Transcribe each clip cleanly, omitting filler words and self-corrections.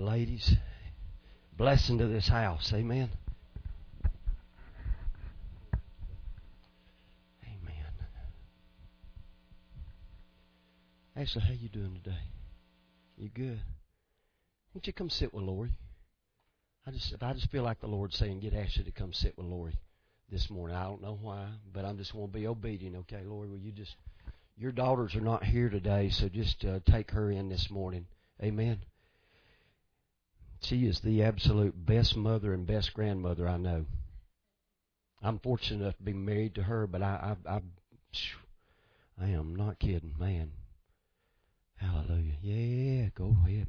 ladies. Blessing to this house. Amen. Amen. Ashley, how you doing today? You good? Won't you come sit with Lori? I just feel like the Lord's saying, get Ashley to come sit with Lori this morning. I don't know why, but I'm just going to be obedient. Okay, Lori, will you just... Your daughters are not here today, so just take her in this morning. Amen. She is the absolute best mother and best grandmother I know. I'm fortunate enough to be married to her, but I am not kidding, man. Hallelujah. Yeah, go ahead.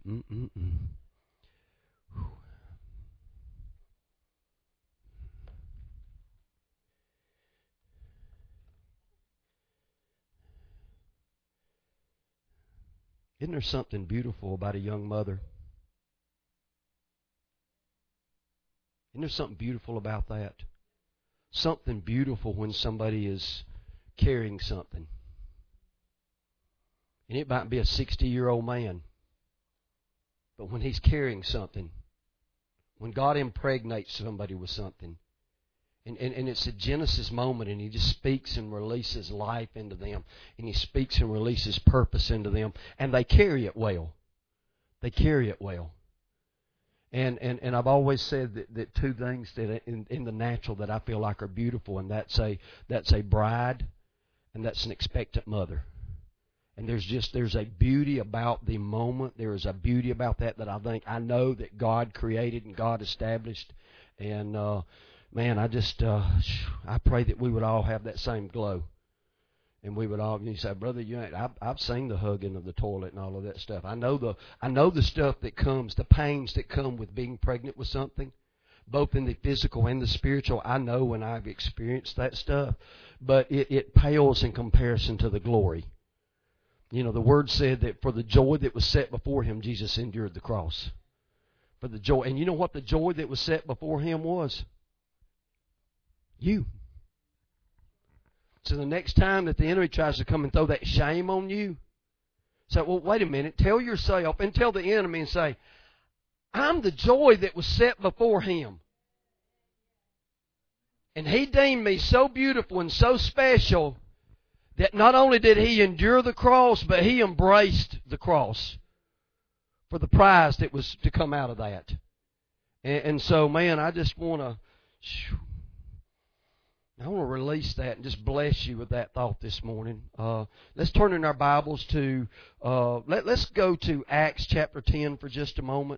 Isn't there something beautiful about a young mother? Isn't there something beautiful about that? Something beautiful when somebody is carrying something. And it might be a 60-year-old man. But when he's carrying something, when God impregnates somebody with something, and it's a Genesis moment, and He just speaks and releases life into them, and He speaks and releases purpose into them, and they carry it well. They carry it well. And I've always said that two things that in the natural that I feel like are beautiful, and that's a bride, and that's an expectant mother. And there's a beauty about the moment. There is a beauty about that I know that God created and God established. And man, I pray that we would all have that same glow. And we would all, you say, brother, I've seen the hugging of the toilet and all of that stuff. I know the stuff that comes, the pains that come with being pregnant with something, both in the physical and the spiritual. I know when I've experienced that stuff, but it pales in comparison to the glory. You know, the Word said that for the joy that was set before Him, Jesus endured the cross. For the joy. And you know what the joy that was set before Him was? You. So the next time that the enemy tries to come and throw that shame on you, say, well, wait a minute. Tell yourself and tell the enemy and say, I'm the joy that was set before Him. And He deemed me so beautiful and so special that not only did He endure the cross, but He embraced the cross for the prize that was to come out of that. And so, man, I just want to release that and just bless you with that thought this morning. Let's turn in our Bibles to, let's go to Acts chapter 10 for just a moment.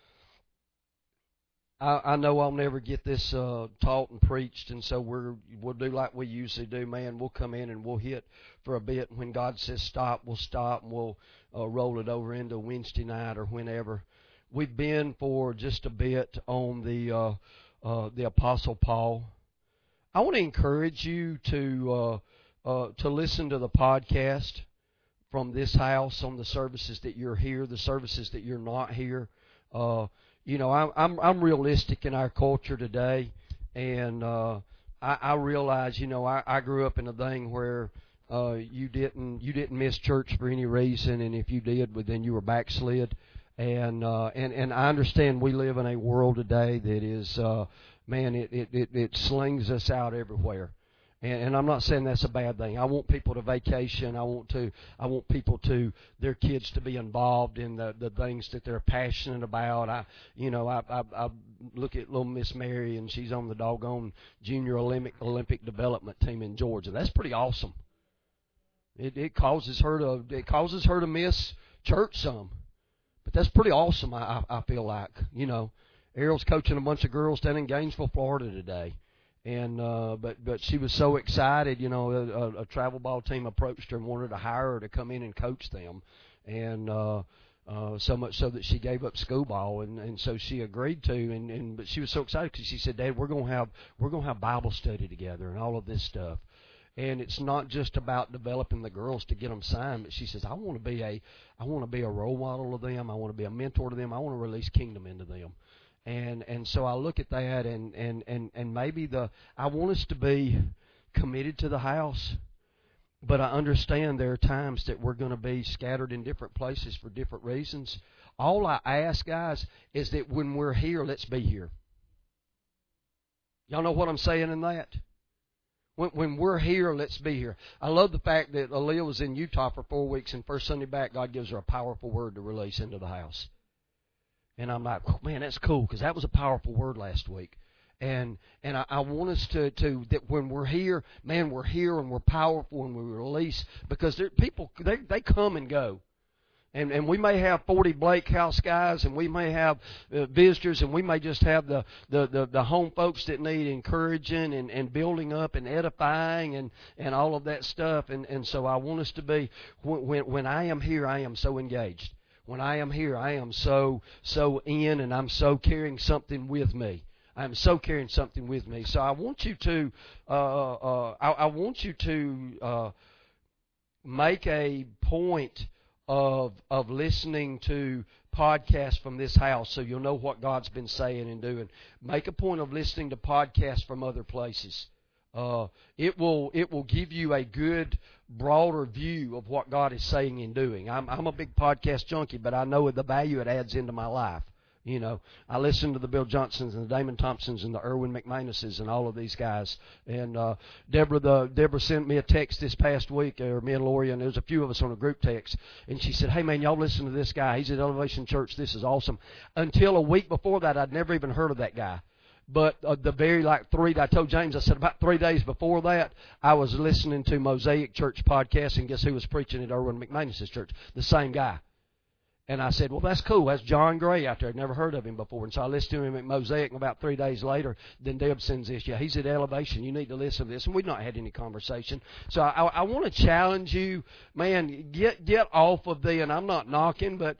I know I'll never get this taught and preached, and so we'll do like we usually do, man. We'll come in and we'll hit for a bit. When God says stop, we'll stop, and we'll roll it over into Wednesday night or whenever. We've been for just a bit on the Apostle Paul. I want to encourage you to listen to the podcast from this house on the services that you're here, the services that you're not here. You know, I'm realistic in our culture today, and I realize, you know, I grew up in a thing where you didn't miss church for any reason, and if you did, well, then you were backslid. And I understand we live in a world today that is, man, it slings us out everywhere. And I'm not saying that's a bad thing. I want people to vacation. I want people to, their kids to be involved in the things that they're passionate about. I look at little Miss Mary, and she's on the doggone junior Olympic development team in Georgia. That's pretty awesome. It causes her to miss church some, but that's pretty awesome. I feel like, you know, Errol's coaching a bunch of girls down in Gainesville, Florida today. And but she was so excited, you know, a travel ball team approached her and wanted to hire her to come in and coach them, and so much so that she gave up school ball, and so she agreed to, but she was so excited because she said, Dad, we're gonna have Bible study together and all of this stuff. And it's not just about developing the girls to get them signed, but she says, I want to be a role model of them. I want to be a mentor to them. I want to release kingdom into them. And so I look at that, and maybe I want us to be committed to the house, but I understand there are times that we're going to be scattered in different places for different reasons. All I ask, guys, is that when we're here, let's be here. Y'all know what I'm saying in that? When we're here, let's be here. I love the fact that Aaliyah was in Utah for 4 weeks, and first Sunday back, God gives her a powerful word to release into the house. And I'm like, oh, man, that's cool, because that was a powerful word last week. And I want us to that when we're here, man, we're here and we're powerful and we release, because people, they come and go. And we may have 40 Blake House guys, and we may have visitors, and we may just have the home folks that need encouraging and building up and edifying and all of that stuff. And so I want us to be, when I am here, I am so engaged. When I am here, I am so in, and I'm so carrying something with me. I'm so carrying something with me. So I want you to, make a point of listening to podcasts from this house, so you'll know what God's been saying and doing. Make a point of listening to podcasts from other places. It will give you a good, broader view of what God is saying and doing. I'm a big podcast junkie, but I know the value it adds into my life. You know, I listen to the Bill Johnsons and the Damon Thompsons and the Erwin McManuses and all of these guys. And Deborah sent me a text this past week, or me and Lori, and there was a few of us on a group text. And she said, hey, man, y'all listen to this guy. He's at Elevation Church. This is awesome. Until a week before that, I'd never even heard of that guy. But I told James, I said about 3 days before that, I was listening to Mosaic Church podcast, and guess who was preaching at Erwin McManus's church? The same guy. And I said, well, that's cool. That's John Gray out there. I'd never heard of him before. And so I listened to him at Mosaic, and about 3 days later, then Deb sends this. Yeah, he's at Elevation. You need to listen to this. And we've not had any conversation. So I want to challenge you, man, get off of the, and I'm not knocking, but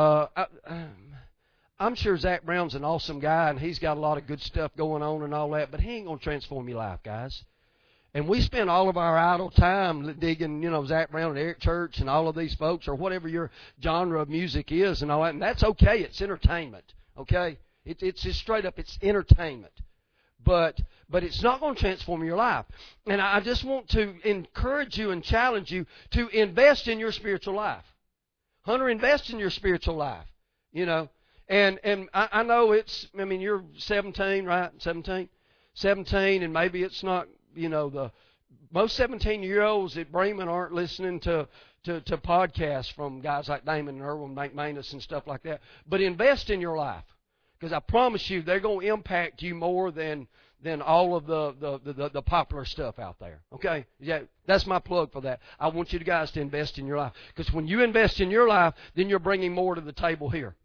I'm sure Zach Brown's an awesome guy, and he's got a lot of good stuff going on and all that, but he ain't going to transform your life, guys. And we spend all of our idle time digging, Zach Brown and Eric Church and all of these folks, or whatever your genre of music is and all that. And that's okay. It's entertainment, okay? It's just straight up, it's entertainment. But it's not going to transform your life. And I just want to encourage you and challenge you to invest in your spiritual life. Hunter, invest in your spiritual life, And I know you're 17, right? 17, and maybe it's not, the most 17-year-olds at Bremen aren't listening to podcasts from guys like Damon and Erwin McManus and stuff like that. But invest in your life, because I promise you they're going to impact you more than all of the popular stuff out there. Okay? Yeah, that's my plug for that. I want you guys to invest in your life, because when you invest in your life, then you're bringing more to the table here.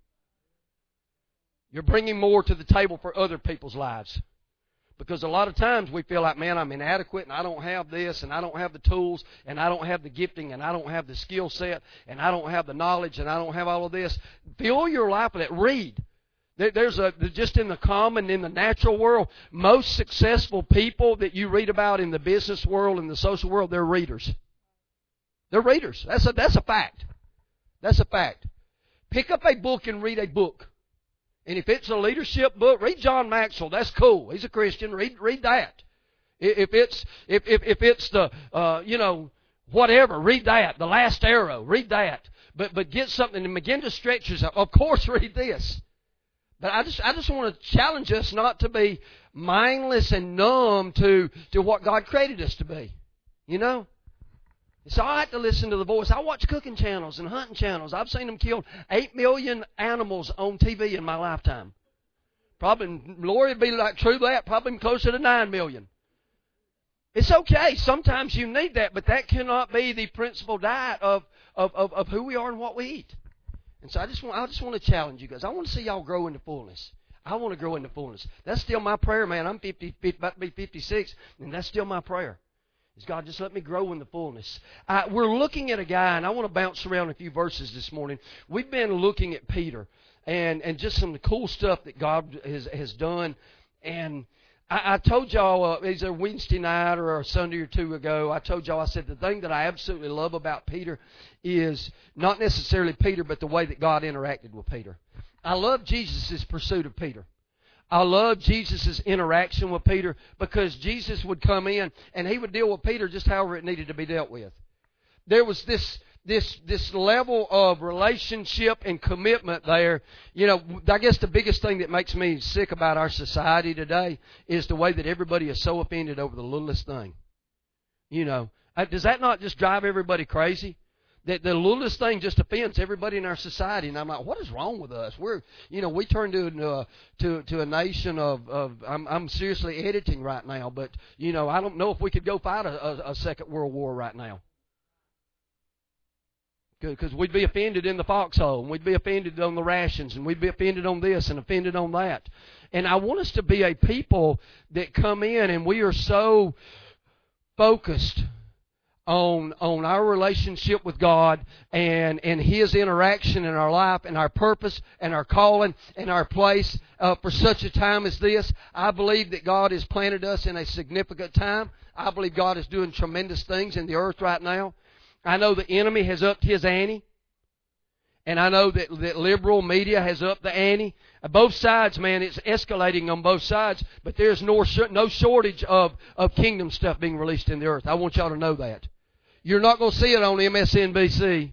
You're bringing more to the table for other people's lives. Because a lot of times we feel like, man, I'm inadequate, and I don't have this, and I don't have the tools, and I don't have the gifting, and I don't have the skill set, and I don't have the knowledge, and I don't have all of this. Fill your life with it. Read. Just in the common, in the natural world, most successful people that you read about in the business world and the social world, they're readers. They're readers. That's a fact. That's a fact. Pick up a book and read a book. And if it's a leadership book, read John Maxwell. That's cool. He's a Christian. Read that. If it's the whatever, read that. The Last Arrow, read that. But get something and begin to stretch yourself. Of course, read this. But I just want to challenge us not to be mindless and numb to what God created us to be. It's all right to listen to the voice. I watch cooking channels and hunting channels. I've seen them kill 8 million animals on TV in my lifetime. Probably, Lori would be like, true that, probably closer to 9 million. It's okay. Sometimes you need that, but that cannot be the principal diet of who we are and what we eat. And so I just want to challenge you guys. I want to see y'all grow into fullness. I want to grow into fullness. That's still my prayer, man. I'm about to be 56, and that's still my prayer. God, just let me grow in the fullness. We're looking at a guy, and I want to bounce around a few verses this morning. We've been looking at Peter and just some of the cool stuff that God has done. And I told y'all, either a Wednesday night or a Sunday or two ago, I told y'all, I said the thing that I absolutely love about Peter is not necessarily Peter, but the way that God interacted with Peter. I love Jesus' pursuit of Peter. I love Jesus' interaction with Peter, because Jesus would come in and he would deal with Peter just however it needed to be dealt with. There was this this level of relationship and commitment there. You know, I guess the biggest thing that makes me sick about our society today is the way that everybody is so offended over the littlest thing. You know, does that not just drive everybody crazy? That the littlest thing just offends everybody in our society, and I'm like, what is wrong with us? We turn to a nation of I'm seriously editing right now, but you know, I don't know if we could go fight a second world war right now, because we'd be offended in the foxhole, and we'd be offended on the rations, and we'd be offended on this and offended on that. And I want us to be a people that come in and we are so focused on our relationship with God and His interaction in our life and our purpose and our calling and our place for such a time as this. I believe that God has planted us in a significant time. I believe God is doing tremendous things in the earth right now. I know the enemy has upped his ante. And I know that liberal media has upped the ante. Both sides, man, it's escalating on both sides. But there's no shortage of kingdom stuff being released in the earth. I want y'all to know that. You're not going to see it on MSNBC.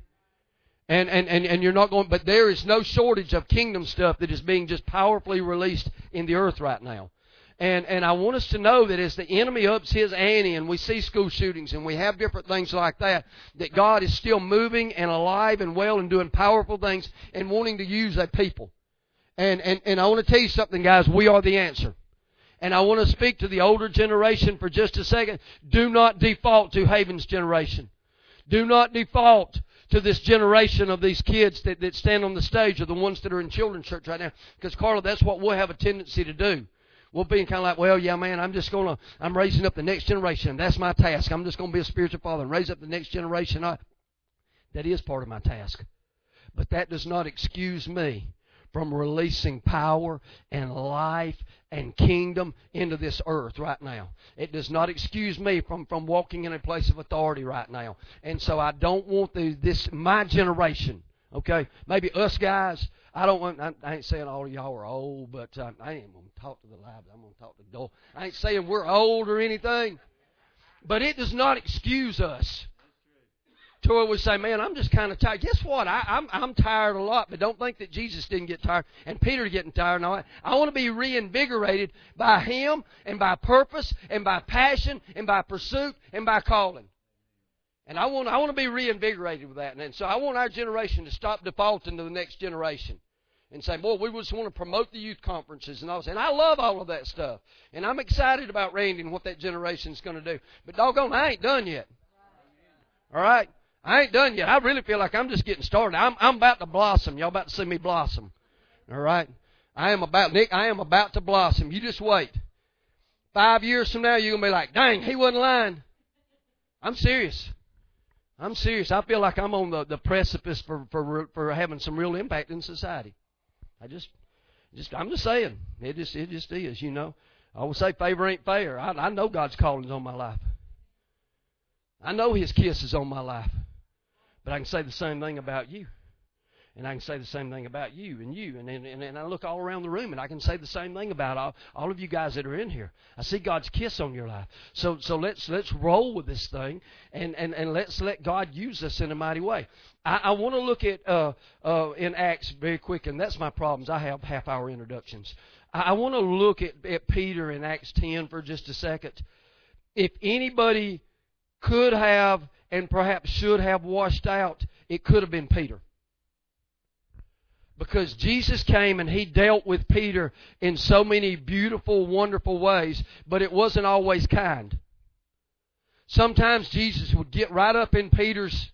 And you're not going, but there is no shortage of kingdom stuff that is being just powerfully released in the earth right now. And I want us to know that as the enemy ups his ante and we see school shootings and we have different things like that God is still moving and alive and well and doing powerful things and wanting to use a people. And I want to tell you something, guys. We are the answer. And I want to speak to the older generation for just a second. Do not default to Haven's generation. Do not default to this generation of these kids that stand on the stage or the ones that are in children's church right now. Because, Carla, that's what we'll have a tendency to do. We'll be kind of like, well, yeah, man, I'm raising up the next generation. That's my task. I'm just going to be a spiritual father and raise up the next generation. That is part of my task. But that does not excuse me from releasing power and life and kingdom into this earth right now. It does not excuse me from walking in a place of authority right now. And so I don't want my generation, okay, maybe us guys. I ain't saying all of y'all are old, but I ain't going to talk to the live. I'm going to talk to the door. I ain't saying we're old or anything, but it does not excuse us to where we say, man, I'm just kind of tired. Guess what? I'm tired a lot, but don't think that Jesus didn't get tired and Peter getting tired. No, I want to be reinvigorated by Him and by purpose and by passion and by pursuit and by calling. And I want to be reinvigorated with that. And so I want our generation to stop defaulting to the next generation and say, boy, we just want to promote the youth conferences and all this. And I love all of that stuff. And I'm excited about Randy and what that generation is going to do. But doggone, I ain't done yet. All right? I ain't done yet. I really feel like I'm just getting started. I'm about to blossom. Y'all about to see me blossom. All right? Nick, I am about to blossom. You just wait. 5 years from now, you're going to be like, dang, he wasn't lying. I'm serious. I feel like I'm on the precipice for having some real impact in society. I'm just saying. It just is, you know. I always say favor ain't fair. I know God's callings on my life. I know His kiss is on my life. But I can say the same thing about you. And I can say the same thing about you. And I look all around the room and I can say the same thing about all of you guys that are in here. I see God's kiss on your life. So let's roll with this thing and let's let God use us in a mighty way. I want to look at in Acts very quick, and that's my problems. I have half-hour introductions. I want to look at Peter in Acts 10 for just a second. If anybody could have and perhaps should have washed out, it could have been Peter. Because Jesus came and He dealt with Peter in so many beautiful, wonderful ways, but it wasn't always kind. Sometimes Jesus would get right up in Peter's...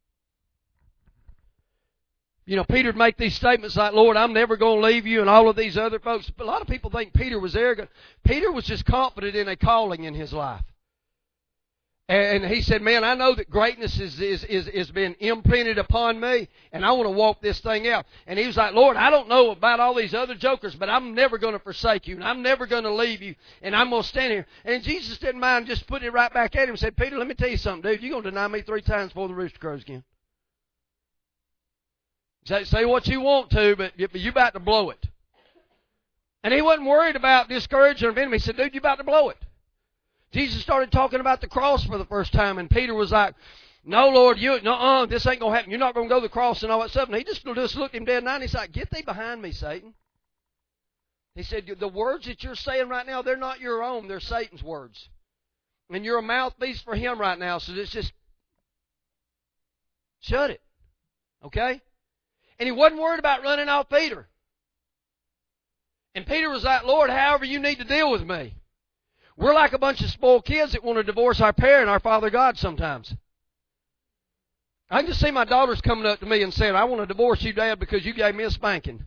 You know, Peter would make these statements like, Lord, I'm never going to leave you, and all of these other folks. But a lot of people think Peter was arrogant. Peter was just confident in a calling in his life. And he said, man, I know that greatness is been imprinted upon me, and I want to walk this thing out. And he was like, Lord, I don't know about all these other jokers, but I'm never going to forsake you, and I'm never going to leave you, and I'm going to stand here. And Jesus didn't mind just putting it right back at him and said, Peter, let me tell you something, dude. You're going to deny me 3 times before the rooster crows again. Say what you want to, but you're about to blow it. And he wasn't worried about discouraging him. He said, dude, you're about to blow it. Jesus started talking about the cross for the first time, and Peter was like, No, Lord, this ain't going to happen. You're not going to go to the cross and all that stuff. And he just looked him dead in the eye and he said, get thee behind me, Satan. He said, the words that you're saying right now, they're not your own. They're Satan's words. And you're a mouthpiece for him right now, so just shut it. Okay? And he wasn't worried about running off Peter. And Peter was like, Lord, however you need to deal with me. We're like a bunch of spoiled kids that want to divorce our parent, our Father God, sometimes. I can just see my daughters coming up to me and saying, I want to divorce you, Dad, because you gave me a spanking.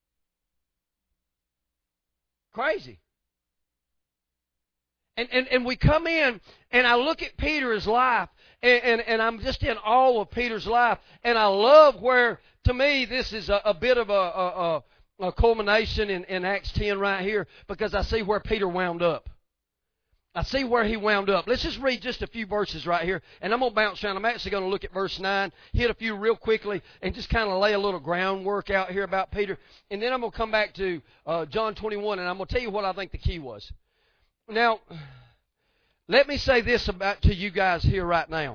Crazy. And we come in, and I look at Peter's life, and I'm just in awe of Peter's life. And I love where, to me, this is a bit of a culmination in Acts 10 right here, because I see where Peter wound up. I see where he wound up. Let's just read just a few verses right here, and I'm going to bounce around. I'm actually going to look at verse 9, hit a few real quickly, and just kind of lay a little groundwork out here about Peter. And then I'm going to come back to John 21, and I'm going to tell you what I think the key was. Now, let me say this to you guys here right now.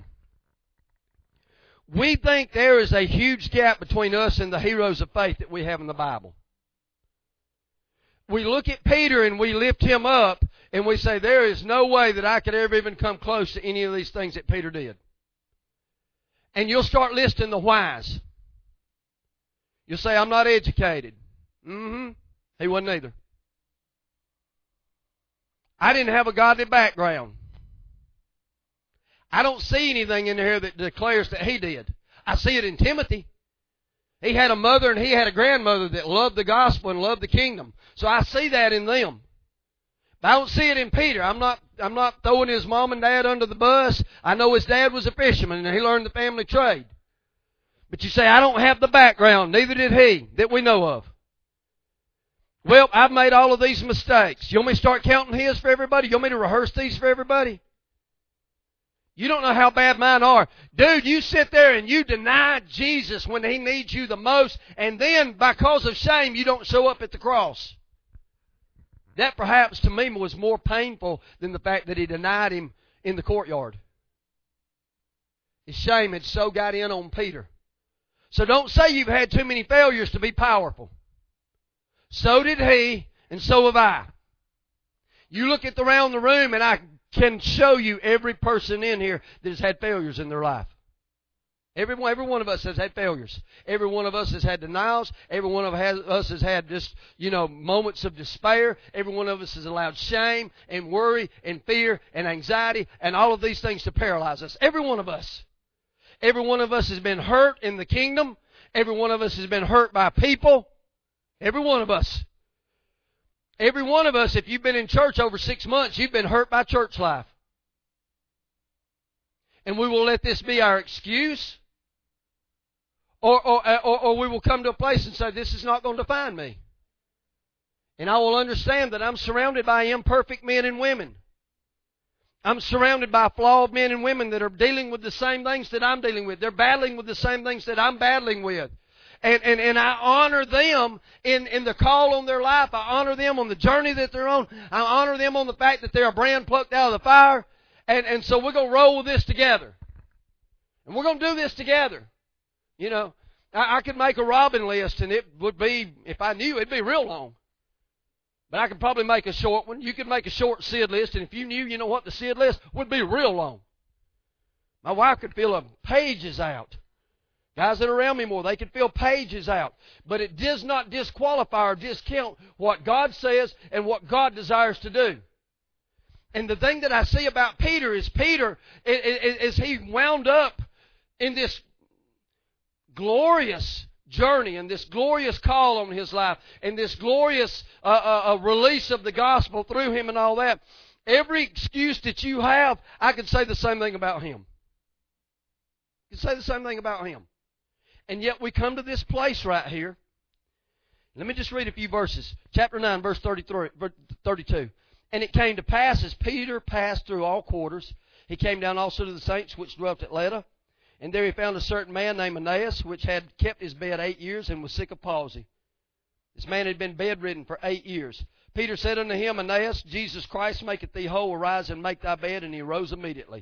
We think there is a huge gap between us and the heroes of faith that we have in the Bible. We look at Peter and we lift him up and we say, there is no way that I could ever even come close to any of these things that Peter did. And you'll start listing the whys. You'll say, I'm not educated. He wasn't either. I didn't have a godly background. I don't see anything in here that declares that he did. I see it in Timothy. He had a mother and he had a grandmother that loved the gospel and loved the kingdom. So I see that in them. But I don't see it in Peter. I'm not throwing his mom and dad under the bus. I know his dad was a fisherman and he learned the family trade. But you say, I don't have the background. Neither did he that we know of. Well, I've made all of these mistakes. You want me to start counting his for everybody? You want me to rehearse these for everybody? You don't know how bad mine are. Dude, you sit there and you deny Jesus when he needs you the most, and then because of shame, you don't show up at the cross. That perhaps to me was more painful than the fact that he denied him in the courtyard. His shame had so got in on Peter. So don't say you've had too many failures to be powerful. So did he, and so have I. You look around the room, and I can show you every person in here that has had failures in their life. Every one of us has had failures. Every one of us has had denials. Every one of us has had just, moments of despair. Every one of us has allowed shame and worry and fear and anxiety and all of these things to paralyze us. Every one of us. Every one of us has been hurt in the kingdom. Every one of us has been hurt by people. Every one of us. Every one of us, if you've been in church over 6 months, you've been hurt by church life. And we will let this be our excuse. Or we will come to a place and say, this is not going to define me. And I will understand that I'm surrounded by imperfect men and women. I'm surrounded by flawed men and women that are dealing with the same things that I'm dealing with. They're battling with the same things that I'm battling with. And I honor them in the call on their life. I honor them on the journey that they're on. I honor them on the fact that they're a brand plucked out of the fire. And so we're going to roll with this together. And we're going to do this together. I could make a Robin list, and it would be, if I knew, it'd be real long. But I could probably make a short one. You could make a short Sid list, and if you knew, the Sid list would be real long. My wife could fill pages out. Guys that are around me more, they could fill pages out. But it does not disqualify or discount what God says and what God desires to do. And the thing that I see about Peter is he wound up in this glorious journey and this glorious call on his life and this glorious release of the gospel through him and all that. Every excuse that you have, I could say the same thing about him. You could say the same thing about him. And yet we come to this place right here. Let me just read a few verses. Chapter 9, verse 32. And it came to pass, as Peter passed through all quarters, he came down also to the saints which dwelt at Lydda. And there he found a certain man named Aeneas, which had kept his bed 8 years and was sick of palsy. This man had been bedridden for 8 years. Peter said unto him, Aeneas, Jesus Christ maketh thee whole. Arise and make thy bed. And he arose immediately.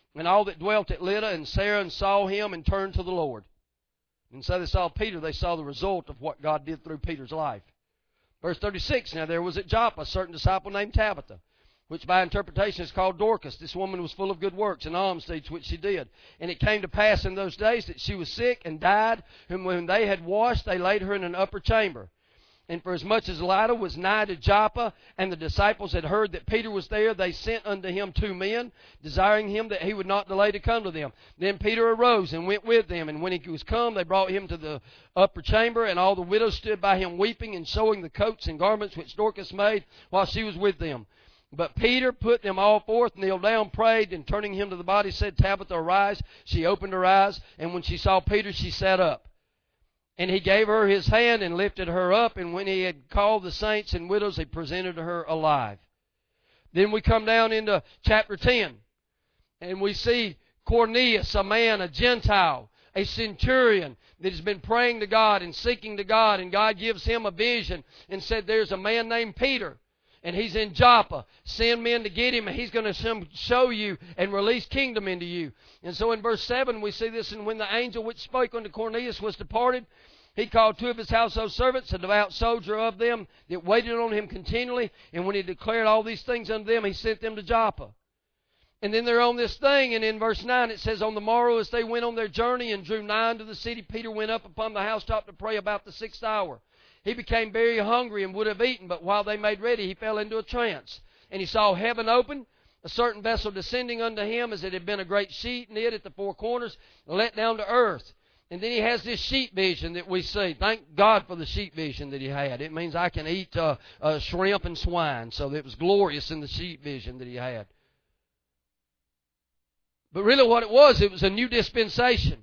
And all that dwelt at Lydda and Saron saw him and turned to the Lord. And so they saw Peter. They saw the result of what God did through Peter's life. Verse 36, now there was at Joppa a certain disciple named Tabitha, which by interpretation is called Dorcas. This woman was full of good works and alms deeds which she did. And it came to pass in those days that she was sick and died, whom when they had washed, they laid her in an upper chamber. And for as much as Lydda was nigh to Joppa, and the disciples had heard that Peter was there, they sent unto him 2 men, desiring him that he would not delay to come to them. Then Peter arose and went with them, and when he was come, they brought him to the upper chamber, and all the widows stood by him weeping and sewing the coats and garments which Dorcas made while she was with them. But Peter put them all forth, kneeled down, prayed, and turning him to the body, said, Tabitha, arise. She opened her eyes, and when she saw Peter, she sat up. And he gave her his hand and lifted her up, and when he had called the saints and widows, he presented her alive. Then we come down into chapter 10, and we see Cornelius, a man, a Gentile, a centurion that has been praying to God and seeking to God, and God gives him a vision and said, there's a man named Peter, and he's in Joppa. Send men to get him, and he's going to show you and release kingdom into you. And so in verse 7 we see this, and when the angel which spake unto Cornelius was departed, he called 2 of his household servants, a devout soldier of them, that waited on him continually. And when he declared all these things unto them, he sent them to Joppa. And then they're on this thing, and in verse 9 it says, on the morrow as they went on their journey and drew nigh unto the city, Peter went up upon the housetop to pray about the 6th hour. He became very hungry and would have eaten, but while they made ready, he fell into a trance. And he saw heaven open, a certain vessel descending unto him, as it had been a great sheet knit at the 4 corners, let down to earth. And then he has this sheep vision that we see. Thank God for the sheep vision that he had. It means I can eat shrimp and swine. So it was glorious in the sheep vision that he had. But really what it was a new dispensation.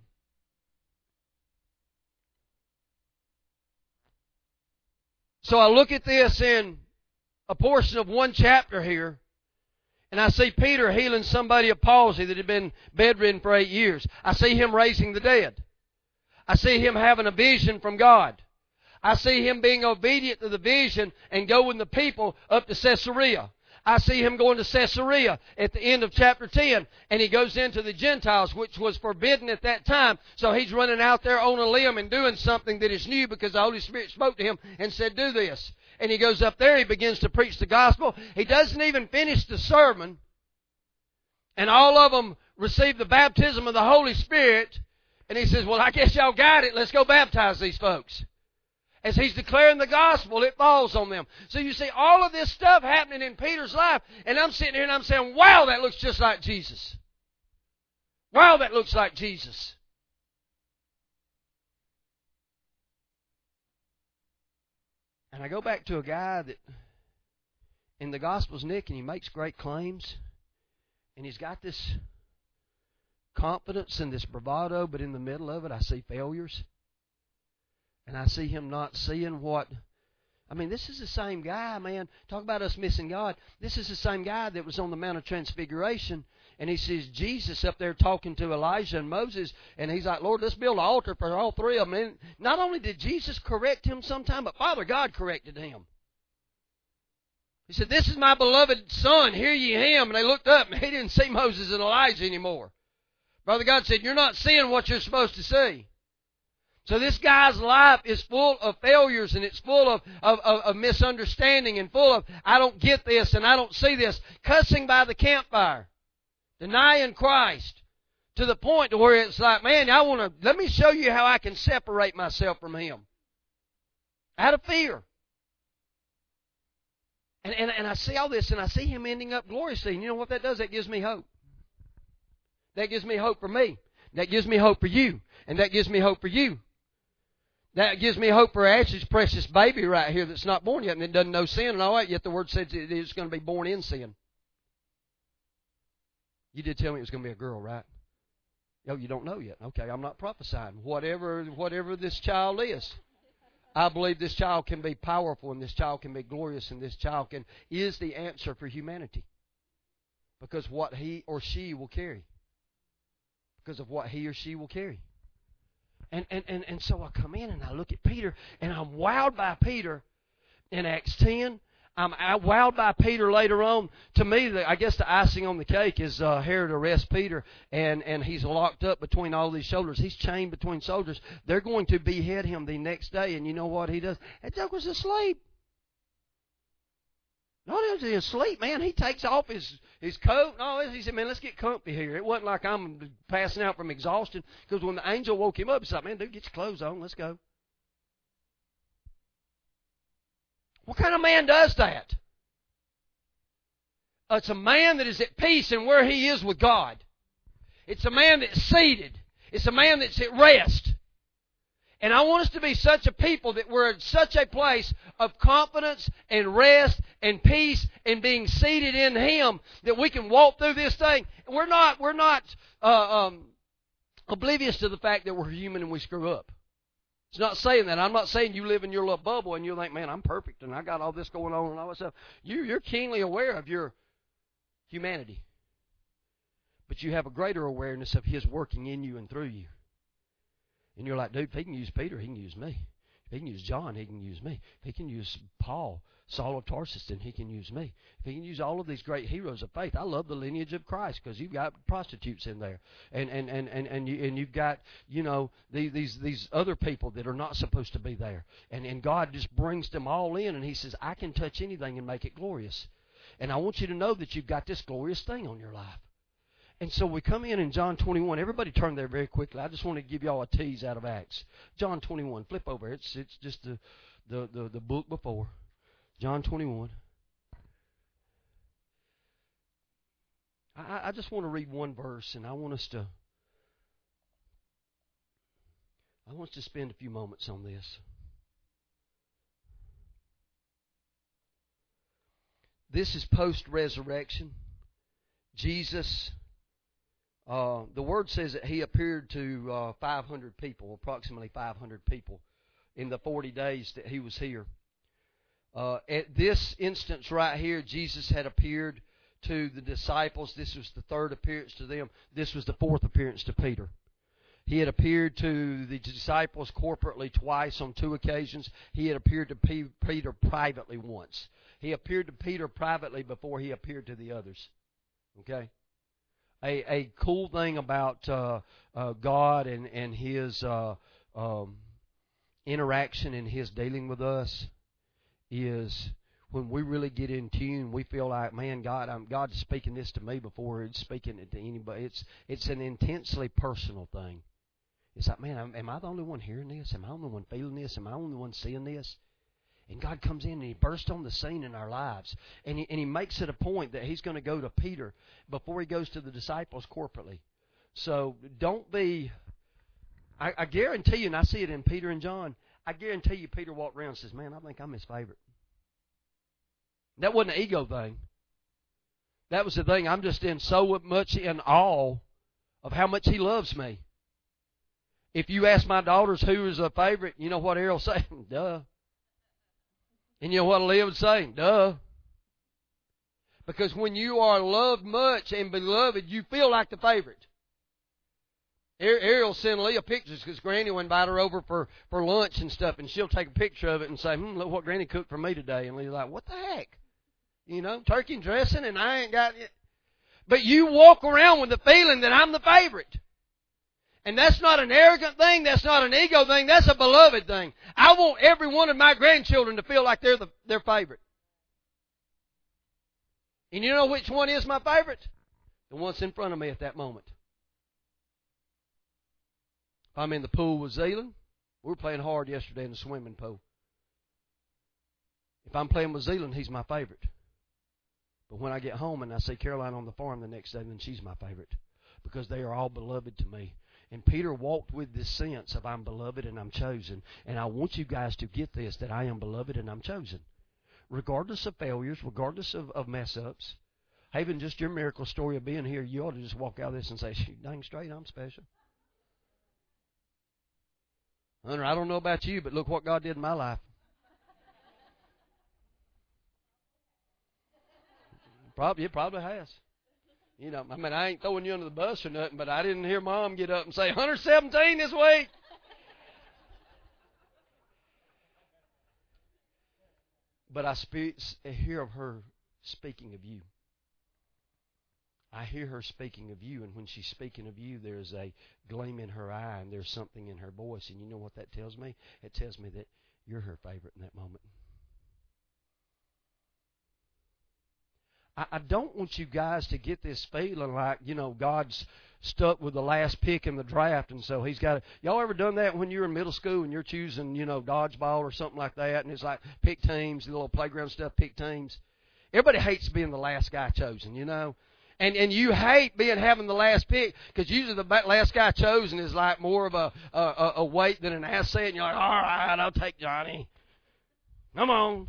So I look at this in a portion of 1 chapter here, and I see Peter healing somebody of palsy that had been bedridden for 8 years. I see him raising the dead. I see him having a vision from God. I see him being obedient to the vision and going the people up to Caesarea. I see him going to Caesarea at the end of chapter 10, and he goes into the Gentiles, which was forbidden at that time. So he's running out there on a limb and doing something that is new because the Holy Spirit spoke to him and said, do this. And he goes up there, he begins to preach the gospel. He doesn't even finish the sermon, and all of them receive the baptism of the Holy Spirit. And he says, well, I guess y'all got it. Let's go baptize these folks. As he's declaring the gospel, it falls on them. So you see all of this stuff happening in Peter's life. And I'm sitting here and I'm saying, wow, that looks just like Jesus. Wow, that looks like Jesus. And I go back to a guy that in the Gospels, Nick, and he makes great claims. And he's got this confidence and this bravado, but in the middle of it I see failures. And I see him not seeing what... I mean, this is the same guy, man. Talk about us missing God. This is the same guy that was on the Mount of Transfiguration, and he sees Jesus up there talking to Elijah and Moses, and he's like, Lord, let's build an altar for all 3 of them. And not only did Jesus correct him sometime, but Father God corrected him. He said, this is my beloved Son, hear ye him. And they looked up, and he didn't see Moses and Elijah anymore. Brother God said, you're not seeing what you're supposed to see. So this guy's life is full of failures, and it's full of misunderstanding, and full of, I don't get this and I don't see this. Cussing by the campfire. Denying Christ. To the point to where it's like, man, let me show you how I can separate myself from him. Out of fear. And I see all this, and I see him ending up gloriously. And you know what that does? That gives me hope. That gives me hope for me. That gives me hope for you. And that gives me hope for you. That gives me hope for Ashley's precious baby right here that's not born yet and it doesn't know sin and all that, yet the Word says it is going to be born in sin. You did tell me it was going to be a girl, right? Oh, you don't know yet. Okay, I'm not prophesying. Whatever this child is, I believe this child can be powerful and this child can be glorious and this child is the answer for humanity. Because what he or she will carry. Because of what he or she will carry. And so I come in and I look at Peter, and I'm wowed by Peter in Acts 10. I'm wowed by Peter later on. To me, I guess the icing on the cake is Herod arrests Peter, and he's locked up between all these soldiers. He's chained between soldiers. They're going to behead him the next day, and you know what he does? That joke was asleep. No, he was asleep, man. He takes off his coat and all this. He said, man, let's get comfy here. It wasn't like I'm passing out from exhaustion, because when the angel woke him up, he said, man, dude, get your clothes on. Let's go. What kind of man does that? It's a man that is at peace in where he is with God. It's a man that's seated. It's a man that's at rest. And I want us to be such a people that we're in such a place of confidence and rest and peace and being seated in Him that we can walk through this thing. We're not oblivious to the fact that we're human and we screw up. It's not saying that. I'm not saying you live in your little bubble and you think, man, I'm perfect and I got all this going on and all that stuff. You're keenly aware of your humanity. But you have a greater awareness of His working in you and through you. And you're like, dude, if He can use Peter, He can use me. If He can use John, He can use me. If He can use Paul, Saul of Tarsus, then He can use me. If He can use all of these great heroes of faith. I love the lineage of Christ, because you've got prostitutes in there. And you've got, you know, these other people that are not supposed to be there. And God just brings them all in, and He says, I can touch anything and make it glorious. And I want you to know that you've got this glorious thing on your life. And so we come in John 21. Everybody turn there very quickly. I just want to give y'all a tease out of Acts. John 21. Flip over. It's just the book before. John 21. I just want to read one verse, and I want us to spend a few moments on this. This is post-resurrection. Jesus, the Word says that He appeared to 500 people, approximately 500 people, in the 40 days that He was here. At this instance right here, Jesus had appeared to the disciples. This was the third appearance to them. This was the fourth appearance to Peter. He had appeared to the disciples corporately twice on two occasions. He had appeared to Peter privately once. He appeared to Peter privately before He appeared to the others. Okay? A cool thing about God and His interaction and His dealing with us is when we really get in tune, we feel like, man, God's speaking this to me before it's speaking it to anybody. It's an intensely personal thing. It's like, man, am I the only one hearing this? Am I the only one feeling this? Am I the only one seeing this? And God comes in and He bursts on the scene in our lives. And He makes it a point that He's going to go to Peter before He goes to the disciples corporately. So don't be... I guarantee you, and I see it in Peter and John, I guarantee you Peter walked around and says, man, I think I'm His favorite. That wasn't an ego thing. That was the thing. I'm just so much in awe of how much He loves me. If you ask my daughters who is a favorite, you know what Errol say? Duh. And you know what Leah would say? Duh. Because when you are loved much and beloved, you feel like the favorite. Ariel send Leah pictures because Granny will invite her over for lunch and stuff, and she'll take a picture of it and say, look what Granny cooked for me today. And Leah's like, what the heck? You know, turkey and dressing, and I ain't got it. But you walk around with the feeling that I'm the favorite. And that's not an arrogant thing. That's not an ego thing. That's a beloved thing. I want every one of my grandchildren to feel like they're their favorite. And you know which one is my favorite? The one that's in front of me at that moment. If I'm in the pool with Zealand, we were playing hard yesterday in the swimming pool. If I'm playing with Zealand, he's my favorite. But when I get home and I see Caroline on the farm the next day, then she's my favorite. Because they are all beloved to me. And Peter walked with this sense of I'm beloved and I'm chosen. And I want you guys to get this, that I am beloved and I'm chosen. Regardless of failures, regardless of mess-ups. Even just your miracle story of being here, you ought to just walk out of this and say, dang straight, I'm special. Hunter, I don't know about you, but look what God did in my life. It probably has. You know, I mean, I ain't throwing you under the bus or nothing, but I didn't hear Mom get up and say, 117 this week. But I hear of her speaking of you. I hear her speaking of you, and when she's speaking of you, there's a gleam in her eye, and there's something in her voice. And you know what that tells me? It tells me that you're her favorite in that moment. I don't want you guys to get this feeling like, God's stuck with the last pick in the draft, and so He's got to... Y'all ever done that when you're in middle school and you're choosing, dodgeball or something like that, and it's like pick teams, the little playground stuff, pick teams? Everybody hates being the last guy chosen, And you hate having the last pick, because usually the last guy chosen is like more of a weight than an asset, and you're like, all right, I'll take Johnny. Come on.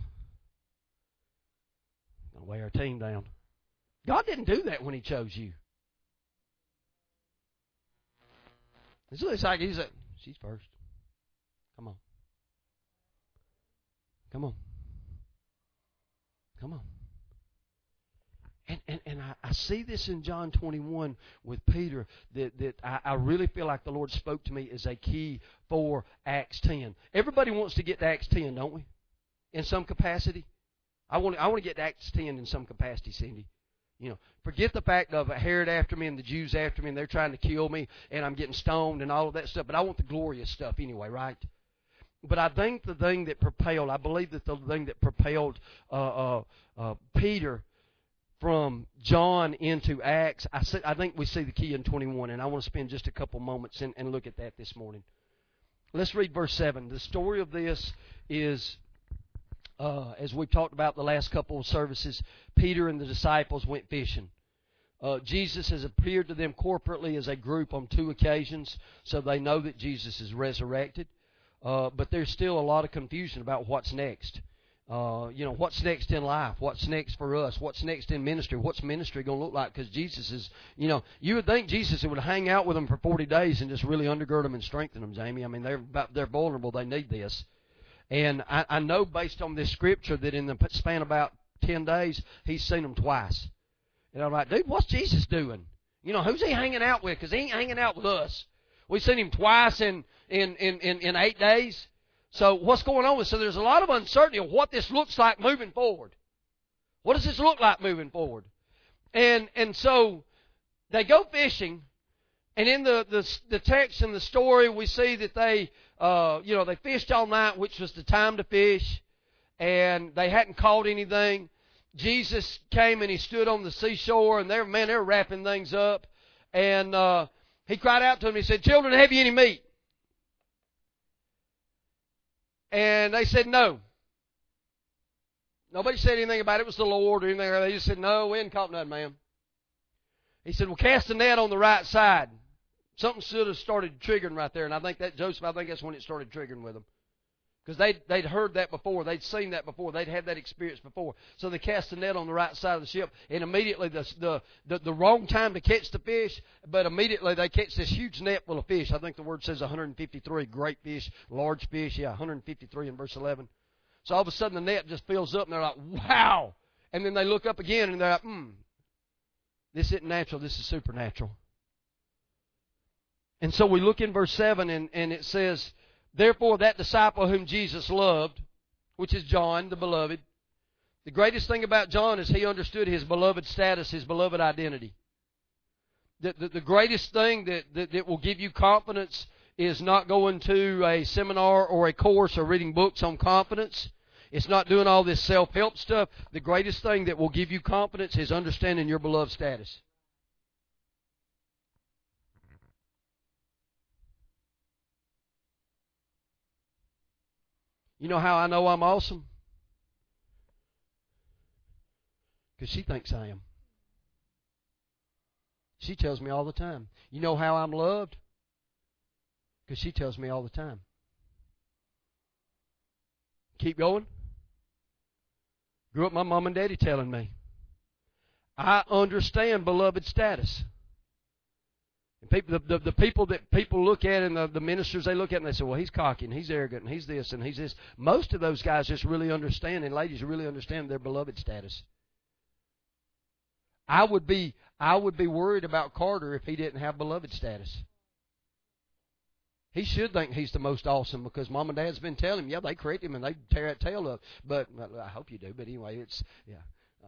Gonna weigh our team down. God didn't do that when He chose you. It's like He said, she's first. Come on. Come on. Come on. And I see this in John 21 with Peter, that I really feel like the Lord spoke to me as a key for Acts 10. Everybody wants to get to Acts 10, don't we? In some capacity. I want to get to Acts 10 in some capacity, Cindy. Forget the fact of Herod after me and the Jews after me, and they're trying to kill me, and I'm getting stoned and all of that stuff. But I want the glorious stuff anyway, right? But I think I believe that the thing that propelled Peter from John into Acts, I think we see the key in 21, and I want to spend just a couple moments and look at that this morning. Let's read verse 7. The story of this is, as we've talked about the last couple of services, Peter and the disciples went fishing. Jesus has appeared to them corporately as a group on 2 occasions, so they know that Jesus is resurrected. But there's still a lot of confusion about what's next. What's next in life? What's next for us? What's next in ministry? What's ministry going to look like? Because Jesus is, you would think Jesus would hang out with them for 40 days and just really undergird them and strengthen them, Jamie. I mean, they're vulnerable. They need this. And I know based on this scripture that in the span of about 10 days, He's seen them twice. And I'm like, dude, what's Jesus doing? Who's He hanging out with? Because He ain't hanging out with us. We've seen Him twice in 8 days. So what's going on? So there's a lot of uncertainty of what this looks like moving forward. What does this look like moving forward? And so they go fishing, and in the text and the story we see that they fished all night, which was the time to fish, and they hadn't caught anything. Jesus came and He stood on the seashore, and they were wrapping things up, and He cried out to them. He said, "Children, have you any meat?" And they said no. Nobody said anything about it was the Lord or anything. They just said, "No, we ain't caught nothing, ma'am." He said, "Well, cast the net on the right side." Something should have started triggering right there, and I think that's when it started triggering with them. Because they'd heard that before. They'd seen that before. They'd had that experience before. So they cast the net on the right side of the ship, and immediately the wrong time to catch the fish, but immediately they catch this huge net full of fish. I think the word says 153 great fish, large fish. Yeah, 153 in verse 11. So all of a sudden the net just fills up, and they're like, wow! And then they look up again, and they're like, this isn't natural, this is supernatural. And so we look in verse 7, and it says, "Therefore that disciple whom Jesus loved," which is John, the beloved. The greatest thing about John is he understood his beloved status, his beloved identity. The greatest thing that will give you confidence is not going to a seminar or a course or reading books on confidence. It's not doing all this self-help stuff. The greatest thing that will give you confidence is understanding your beloved status. You know how I know I'm awesome? Because she thinks I am. She tells me all the time. You know how I'm loved? Because she tells me all the time. Keep going. Grew up my mom and daddy telling me. I understand beloved status. The people that people look at and the ministers they look at and they say, well, he's cocky and he's arrogant and he's this and he's this. Most of those guys just really understand, and ladies really understand their beloved status. I would be worried about Carter if he didn't have beloved status. He should think he's the most awesome because Mom and Dad's been telling him, yeah, they correct him and they tear that tail up. But I hope you do. But anyway, it's, yeah.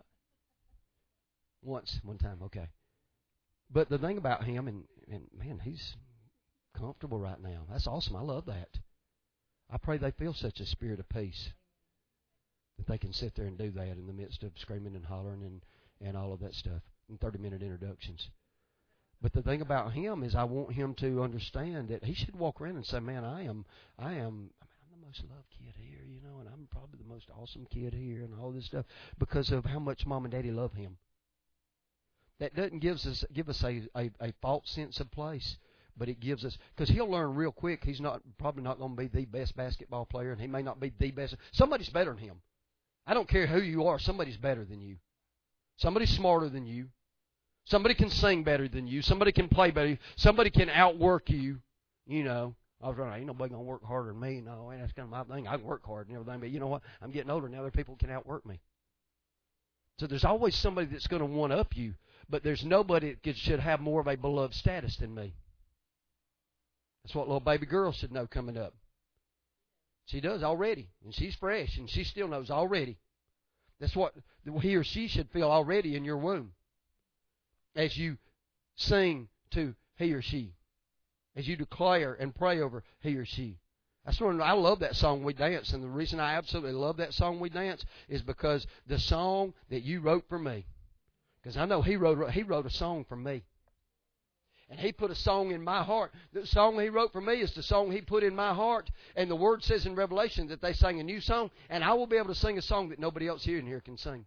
One time, okay. But the thing about him, and man, he's comfortable right now. That's awesome. I love that. I pray they feel such a spirit of peace that they can sit there and do that in the midst of screaming and hollering and all of that stuff in 30-minute introductions. But the thing about him is I want him to understand that he should walk around and say, man, I'm the most loved kid here, you know, and I'm probably the most awesome kid here and all this stuff because of how much Mom and Daddy love him. That doesn't give us a false sense of place, but it gives us, because he'll learn real quick he's probably not going to be the best basketball player, and he may not be the best. Somebody's better than him. I don't care who you are. Somebody's better than you. Somebody's smarter than you. Somebody can sing better than you. Somebody can play better. Somebody can outwork you. You know, I was running, ain't nobody going to work harder than me. No, that's kind of my thing. I work hard and everything, but you know what? I'm getting older now. Other people can outwork me. So there's always somebody that's going to one-up you, but there's nobody that should have more of a beloved status than me. That's what little baby girl should know coming up. She does already, and she's fresh, and she still knows already. That's what he or she should feel already in your womb as you sing to he or she, as you declare and pray over he or she. I love that song, We Dance, and the reason I absolutely love that song, We Dance, is because the song that you wrote for me, because I know he wrote a song for me. And he put a song in my heart. The song he wrote for me is the song he put in my heart. And the Word says in Revelation that they sang a new song. And I will be able to sing a song that nobody else here in here can sing.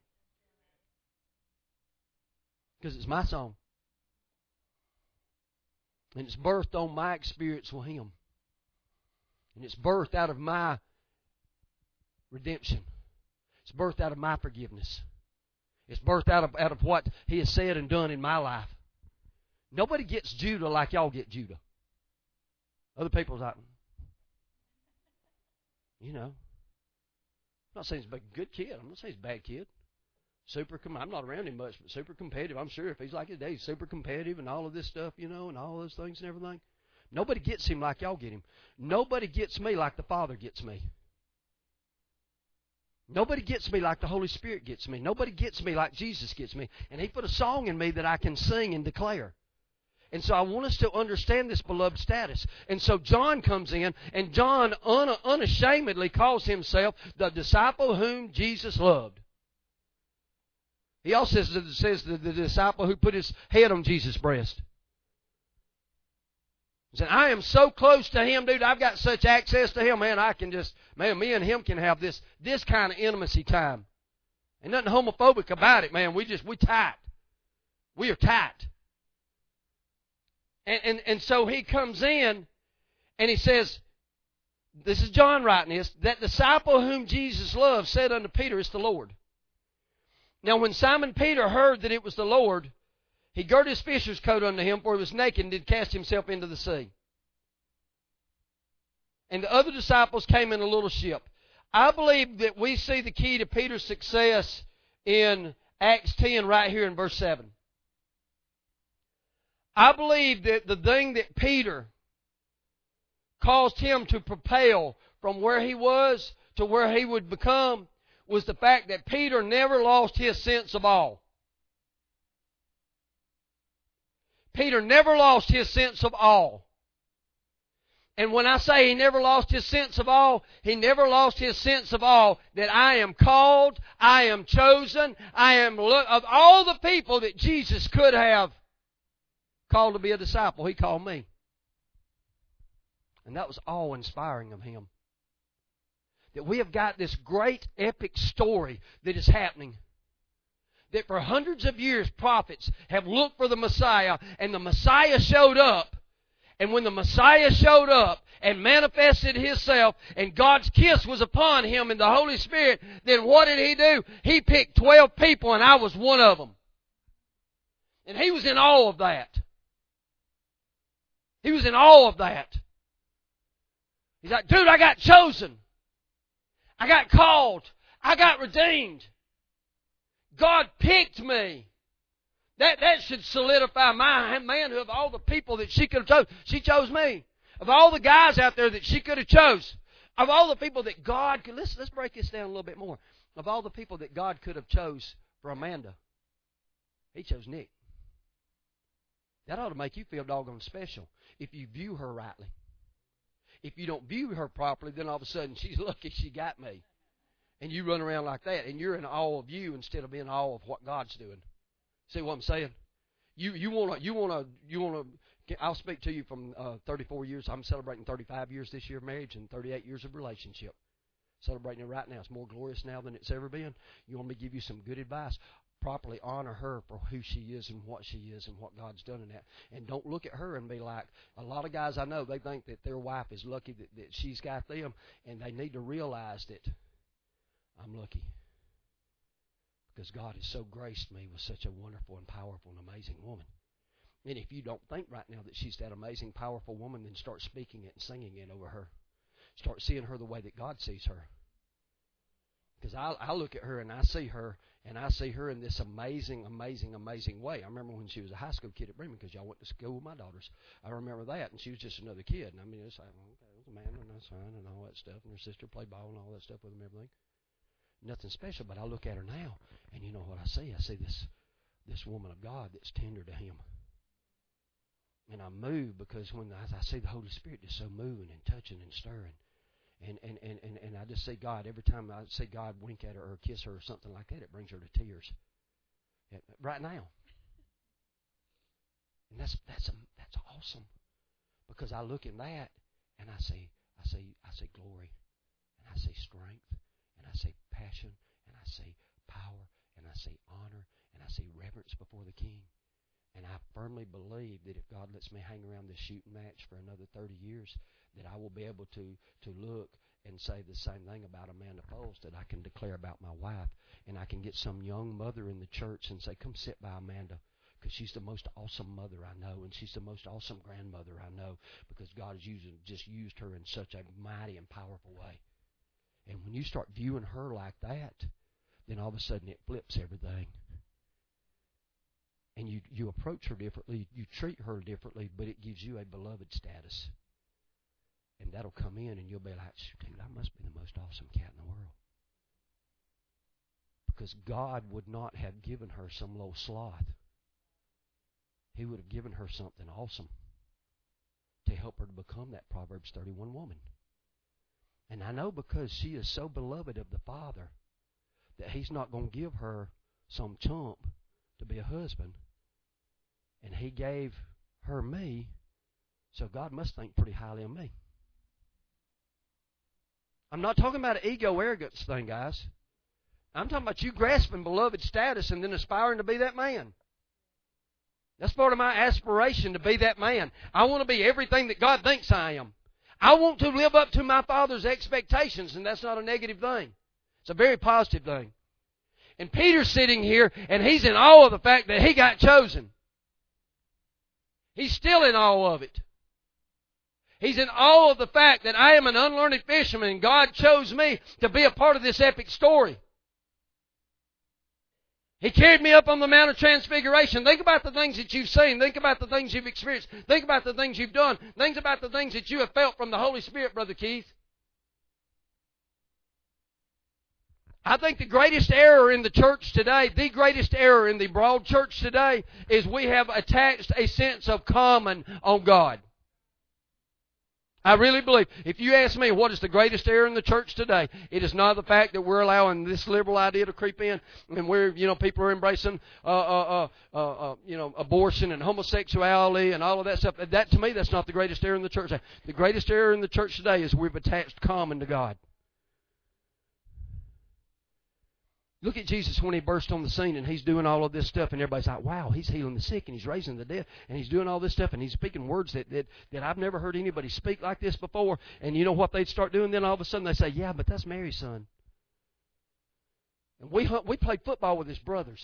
Because it's my song. And it's birthed on my experience with Him. And it's birthed out of my redemption. It's birthed out of my forgiveness. It's birthed out of what He has said and done in my life. Nobody gets Judah like y'all get Judah. Other people's like, you know. I'm not saying he's a good kid. I'm not saying he's a bad kid. I'm not around him much, but super competitive. I'm sure if he's like his dad, he's super competitive and all of this stuff, you know, and all those things and everything. Nobody gets him like y'all get him. Nobody gets me like the Father gets me. Nobody gets me like the Holy Spirit gets me. Nobody gets me like Jesus gets me. And He put a song in me that I can sing and declare. And so I want us to understand this beloved status. And so John comes in, and John unashamedly calls himself the disciple whom Jesus loved. He also says the disciple who put his head on Jesus' breast. He said, I am so close to Him, dude. I've got such access to Him, man. Me and Him can have this kind of intimacy time. Ain't nothing homophobic about it, man. We tight. We are tight. And so he comes in and he says, this is John writing this, that disciple whom Jesus loved said unto Peter, it's the Lord. Now when Simon Peter heard that it was the Lord, he girded his fisher's coat unto him, for he was naked, and did cast himself into the sea. And the other disciples came in a little ship. I believe that we see the key to Peter's success in Acts 10 right here in verse 7. I believe that the thing that Peter caused him to propel from where he was to where he would become was the fact that Peter never lost his sense of awe. Peter never lost his sense of awe. And when I say he never lost his sense of awe, he never lost his sense of awe that I am called, I am chosen, of all the people that Jesus could have called to be a disciple, He called me. And that was awe-inspiring of Him. That we have got this great epic story that is happening. That for hundreds of years prophets have looked for the Messiah, and the Messiah showed up. And when the Messiah showed up and manifested Himself, and God's kiss was upon Him in the Holy Spirit, then what did He do? He picked 12 people, and I was one of them. And He was in awe of that. He was in awe of that. He's like, dude, I got chosen. I got called. I got redeemed. God picked me. That should solidify my manhood of all the people that she could have chosen. She chose me. Of all the guys out there that she could have chose, of all the people that God could, let's break this down a little bit more. Of all the people that God could have chose for Amanda, He chose Nick. That ought to make you feel doggone special if you view her rightly. If you don't view her properly, then all of a sudden she's lucky she got me. And you run around like that, and you're in awe of you instead of being in awe of what God's doing. See what I'm saying? You wanna. I'll speak to you from 34 years. I'm celebrating 35 years this year of marriage and 38 years of relationship. Celebrating it right now. It's more glorious now than it's ever been. You want me to give you some good advice? Properly honor her for who she is and what God's done in that. And don't look at her and be like, a lot of guys I know, they think that their wife is lucky that she's got them, and they need to realize that I'm lucky. Because God has so graced me with such a wonderful and powerful and amazing woman. And if you don't think right now that she's that amazing, powerful woman, then start speaking it and singing it over her. Start seeing her the way that God sees her. Because I look at her and I see her in this amazing, amazing, amazing way. I remember when she was a high school kid at Bremen, because y'all went to school with my daughters. I remember that, and she was just another kid. And I mean, it's like, okay, it was a man, and that's fine, and all that stuff. And her sister played ball and all that stuff with them and everything. Nothing special, but I look at her now, and you know what I see? I see this woman of God that's tender to Him. And I move because when I see the Holy Spirit just so moving and touching and stirring. And I just see God, every time I see God wink at her or kiss her or something like that, it brings her to tears. Right now. And that's awesome. Because I look in that and I see glory, and I see strength, and I see passion, and I see power, and I see honor, and I see reverence before the King. And I firmly believe that if God lets me hang around this shooting match for another 30 years, that I will be able to look and say the same thing about Amanda Foles that I can declare about my wife. And I can get some young mother in the church and say, come sit by Amanda, because she's the most awesome mother I know, and she's the most awesome grandmother I know, because God has just used her in such a mighty and powerful way. And when you start viewing her like that, then all of a sudden it flips everything. And you approach her differently, you treat her differently, but it gives you a beloved status. And that'll come in, and you'll be like, dude, I must be the most awesome cat in the world. Because God would not have given her some little sloth. He would have given her something awesome to help her to become that Proverbs 31 woman. And I know because she is so beloved of the Father that He's not going to give her some chump to be a husband. And He gave her me, so God must think pretty highly of me. I'm not talking about an ego arrogance thing, guys. I'm talking about you grasping beloved status and then aspiring to be that man. That's part of my aspiration, to be that man. I want to be everything that God thinks I am. I want to live up to my Father's expectations, and that's not a negative thing. It's a very positive thing. And Peter's sitting here, and he's in awe of the fact that he got chosen. He's still in awe of it. He's in awe of the fact that I am an unlearned fisherman, and God chose me to be a part of this epic story. He carried me up on the Mount of Transfiguration. Think about the things that you've seen. Think about the things you've experienced. Think about the things you've done. Think about the things that you have felt from the Holy Spirit, Brother Keith. I think the greatest error in the church today, the greatest error in the broad church today, is we have attached a sense of common on God. I really believe, if you ask me what is the greatest error in the church today, it is not the fact that we're allowing this liberal idea to creep in, and people are embracing, abortion and homosexuality and all of that stuff. That, to me, that's not the greatest error in the church. The greatest error in the church today is we've attached common to God. Look at Jesus when He burst on the scene and He's doing all of this stuff, and everybody's like, wow, He's healing the sick and He's raising the dead and He's doing all this stuff and He's speaking words that I've never heard anybody speak like this before. And you know what they'd start doing then? All of a sudden they say, yeah, but that's Mary's son. And we played football with His brothers.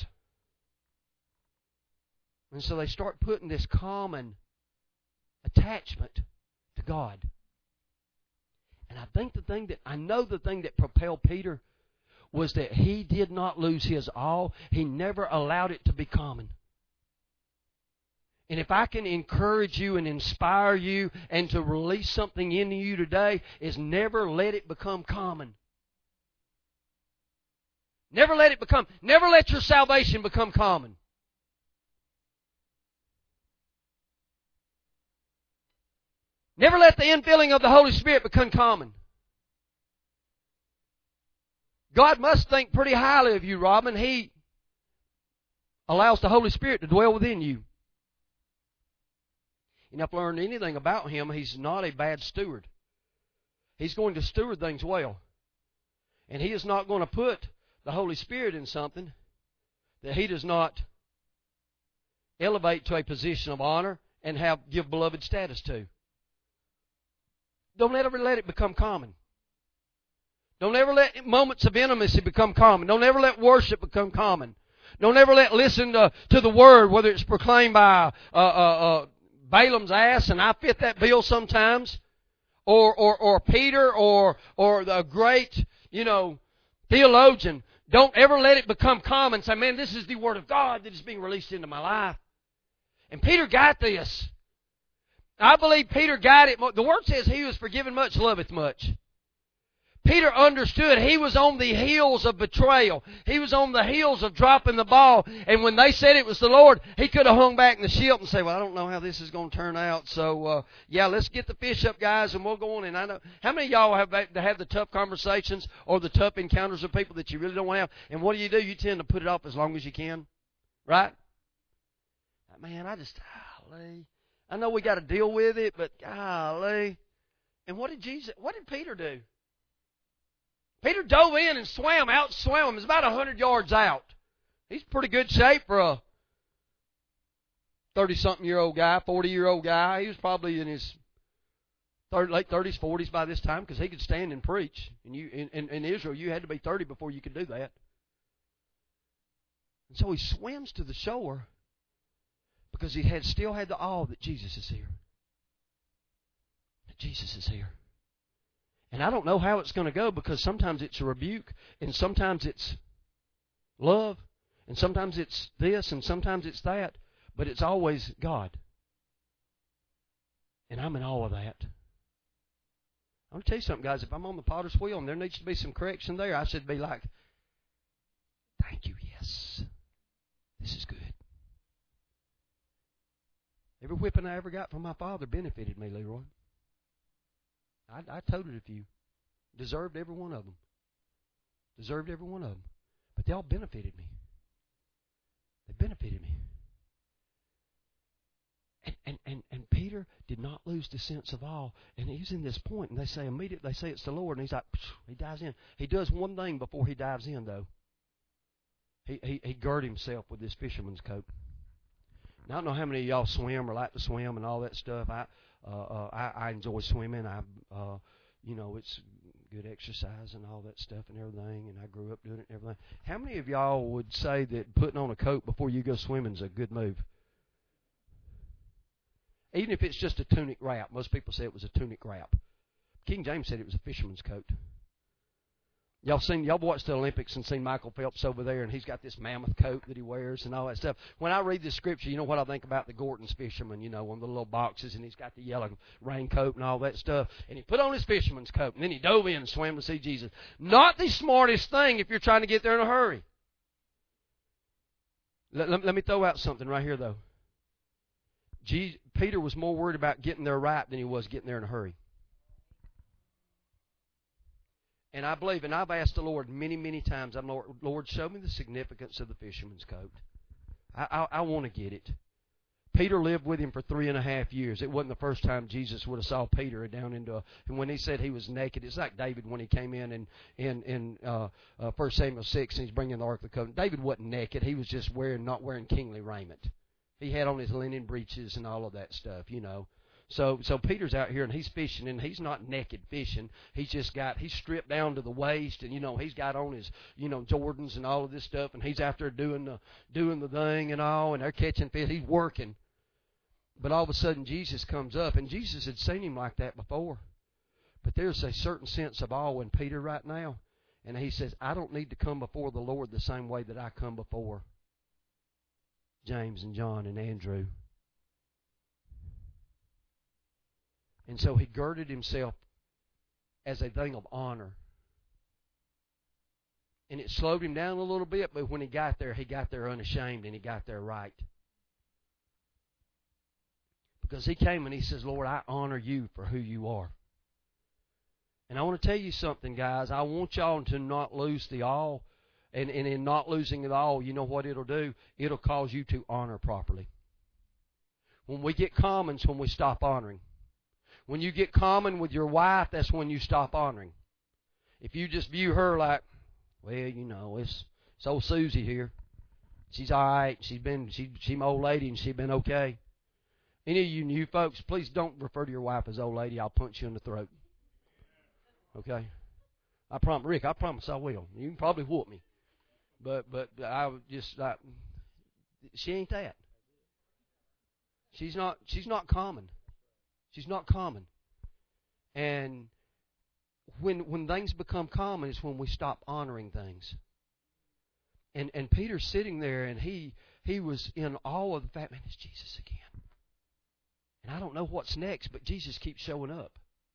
And so they start putting this common attachment to God. And I know the thing that propelled Peter was that he did not lose his awe. He never allowed it to be common. And if I can encourage you and inspire you and to release something into you today, is never let it become common. Never let your salvation become common. Never let the infilling of the Holy Spirit become common. God must think pretty highly of you, Robin. He allows the Holy Spirit to dwell within you. And if I've learned anything about Him, He's not a bad steward. He's going to steward things well. And He is not going to put the Holy Spirit in something that He does not elevate to a position of honor and give beloved status to. Don't ever let it become common. Don't ever let moments of intimacy become common. Don't ever let worship become common. Don't ever let listen to the Word, whether it's proclaimed by Balaam's ass, and I fit that bill sometimes, or Peter, or the great, theologian. Don't ever let it become common. Say, man, this is the Word of God that is being released into my life. And Peter got this. I believe Peter got it. The Word says he was forgiven much, loveth much. Peter understood he was on the heels of betrayal. He was on the heels of dropping the ball. And when they said it was the Lord, he could have hung back in the ship and said, well, I don't know how this is going to turn out. So, let's get the fish up, guys, and we'll go on. And I know, how many of y'all have the tough conversations or the tough encounters with people that you really don't want to have? And what do? You tend to put it off as long as you can. Right? Man, golly. I know we got to deal with it, but golly. And what did Peter do? Peter dove in and swam him. It was about 100 yards out. He's in pretty good shape for a 30-something-year-old guy, 40-year-old guy. He was probably in his late 30s, 40s by this time, because he could stand and preach. And in Israel, you had to be 30 before you could do that. And so he swims to the shore because he still had the awe that Jesus is here. That Jesus is here. And I don't know how it's going to go, because sometimes it's a rebuke, and sometimes it's love, and sometimes it's this, and sometimes it's that, but it's always God. And I'm in awe of that. I'm going to tell you something, guys. If I'm on the potter's wheel and there needs to be some correction there, I should be like, thank you, yes. This is good. Every whipping I ever got from my father benefited me, Leroy. I toted a few. Deserved every one of them. But they all benefited me. They benefited me. And Peter did not lose the sense of awe. And he's in this point, and they say it's the Lord, and he's like, he dives in. He does one thing before he dives in, though. He girded himself with this fisherman's coat. Now, I don't know how many of y'all swim or like to swim and all that stuff. I enjoy swimming. It's good exercise and all that stuff and everything, and I grew up doing it and everything. How many of y'all would say that putting on a coat before you go swimming is a good move? Even if it's just a tunic wrap. Most people say it was a tunic wrap. King James said it was a fisherman's coat. Y'all watched the Olympics and seen Michael Phelps over there, and he's got this mammoth coat that he wears and all that stuff. When I read this scripture, you know what I think about the Gorton's fisherman, one of the little boxes, and he's got the yellow raincoat and all that stuff. And he put on his fisherman's coat, and then he dove in and swam to see Jesus. Not the smartest thing if you're trying to get there in a hurry. Let me throw out something right here, though. Peter was more worried about getting there right than he was getting there in a hurry. And I believe, and I've asked the Lord many, many times, Lord, show me the significance of the fisherman's coat. I want to get it. Peter lived with him for 3.5 years. It wasn't the first time Jesus would have saw Peter down into and when he said he was naked, it's like David when he came in 1 Samuel 6 and he's bringing the Ark of the Covenant. David wasn't naked. He was just not wearing kingly raiment. He had on his linen breeches and all of that stuff, So Peter's out here and he's fishing, and he's not naked fishing. He's stripped down to the waist, and he's got on his Jordans and all of this stuff, and he's out there doing the thing and all, and they're catching fish. He's working. But all of a sudden Jesus comes up, and Jesus had seen him like that before. But there's a certain sense of awe in Peter right now, and he says, I don't need to come before the Lord the same way that I come before James and John and Andrew And so he girded himself as a thing of honor. And it slowed him down a little bit, but when he got there unashamed, and he got there right. Because he came and he says, Lord, I honor you for who you are. And I want to tell you something, guys. I want y'all to not lose the awe. And in not losing it all, you know what it'll do? It'll cause you to honor properly. When we get common, it's when we stop honoring. When you get common with your wife, that's when you stop honoring. If you just view her like, well, you know, it's old Susie here. She's all right. She's my old lady, and she's been okay. Any of you new folks, please don't refer to your wife as old lady. I'll punch you in the throat. Okay? Rick, I promise I will. You can probably whoop me. But I just, she ain't that. She's not common. She's not common. And when things become common is when we stop honoring things. And Peter's sitting there, and he was in awe of the fact, man, it's Jesus again. And I don't know what's next, but Jesus keeps showing up.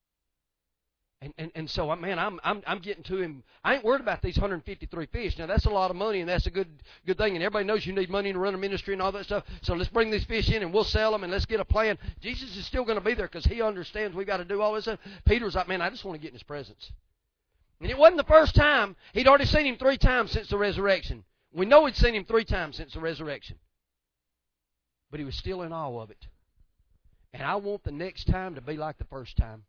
And so, man, I'm getting to him. I ain't worried about these 153 fish. Now, that's a lot of money, and that's a good thing. And everybody knows you need money to run a ministry and all that stuff. So let's bring these fish in, and we'll sell them, and let's get a plan. Jesus is still going to be there because he understands we've got to do all this stuff. Peter's like, man, I just want to get in his presence. And it wasn't the first time. He'd already seen him 3 times since the resurrection. We know he'd seen him 3 times since the resurrection. But he was still in awe of it. And I want the next time to be like the first time.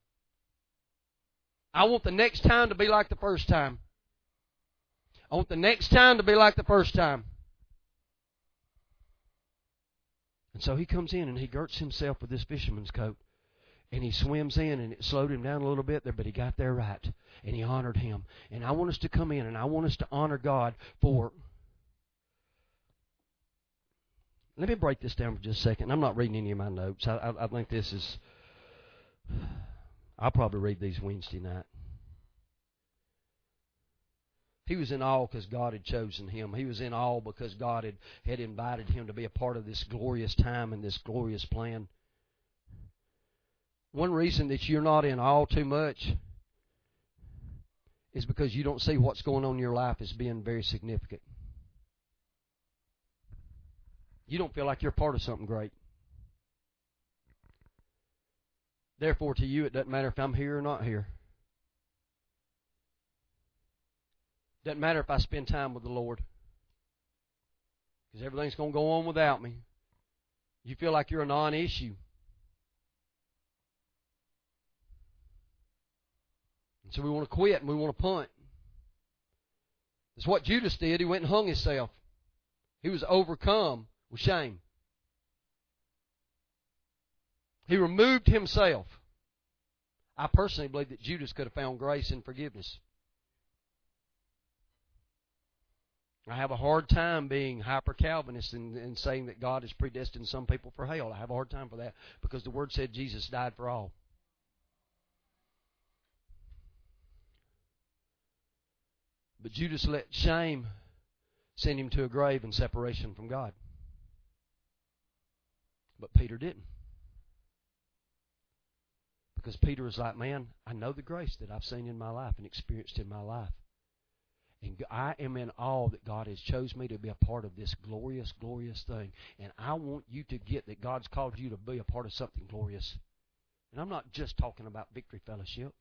I want the next time to be like the first time. I want the next time to be like the first time. And so he comes in and he girts himself with this fisherman's coat. And he swims in, and it slowed him down a little bit there, but he got there right. And he honored him. And I want us to come in and I want us to honor God for... Let me break this down for just a second. I'm not reading any of my notes. I think this is... I'll probably read these Wednesday night. He was in awe because God had chosen him. He was in awe because God had invited him to be a part of this glorious time and this glorious plan. One reason that you're not in awe too much is because you don't see what's going on in your life as being very significant. You don't feel like you're part of something great. Therefore, to you, it doesn't matter if I'm here or not here. Doesn't matter if I spend time with the Lord. Because everything's going to go on without me. You feel like you're a non-issue. And so we want to quit and we want to punt. That's what Judas did. He went and hung himself. He was overcome with shame. He removed himself. I personally believe that Judas could have found grace and forgiveness. I have a hard time being hyper-Calvinist and saying that God has predestined some people for hell. I have a hard time for that because the Word said Jesus died for all. But Judas let shame send him to a grave and separation from God. But Peter didn't. Because Peter was like, man, I know the grace that I've seen in my life and experienced in my life. And I am in awe that God has chosen me to be a part of this glorious, glorious thing. And I want you to get that God's called you to be a part of something glorious. And I'm not just talking about Victory Fellowship.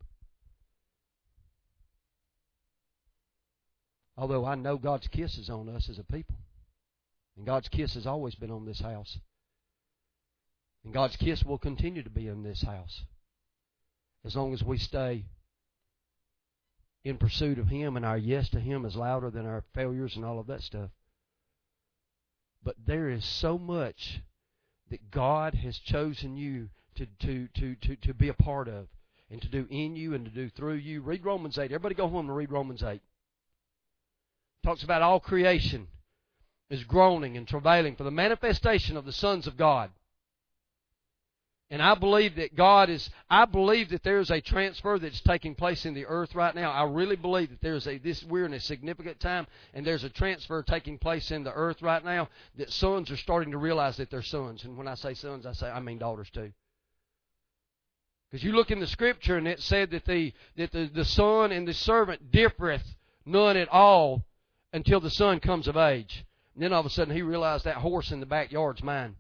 Although I know God's kiss is on us as a people. And God's kiss has always been on this house. And God's kiss will continue to be in this house. As long as we stay in pursuit of Him and our yes to Him is louder than our failures and all of that stuff. But there is so much that God has chosen you to be a part of and to do in you and to do through you. Read Romans 8. Everybody go home and read Romans 8. It talks about all creation is groaning and travailing for the manifestation of the sons of God. And I believe that there is a transfer that's taking place in the earth right now. I really believe that we're in a significant time, and there's a transfer taking place in the earth right now that sons are starting to realize that they're sons. And when I say sons, I mean daughters too. Because you look in the Scripture and it said that the son and the servant differeth none at all until the son comes of age. And then all of a sudden he realized that horse in the backyard's mine.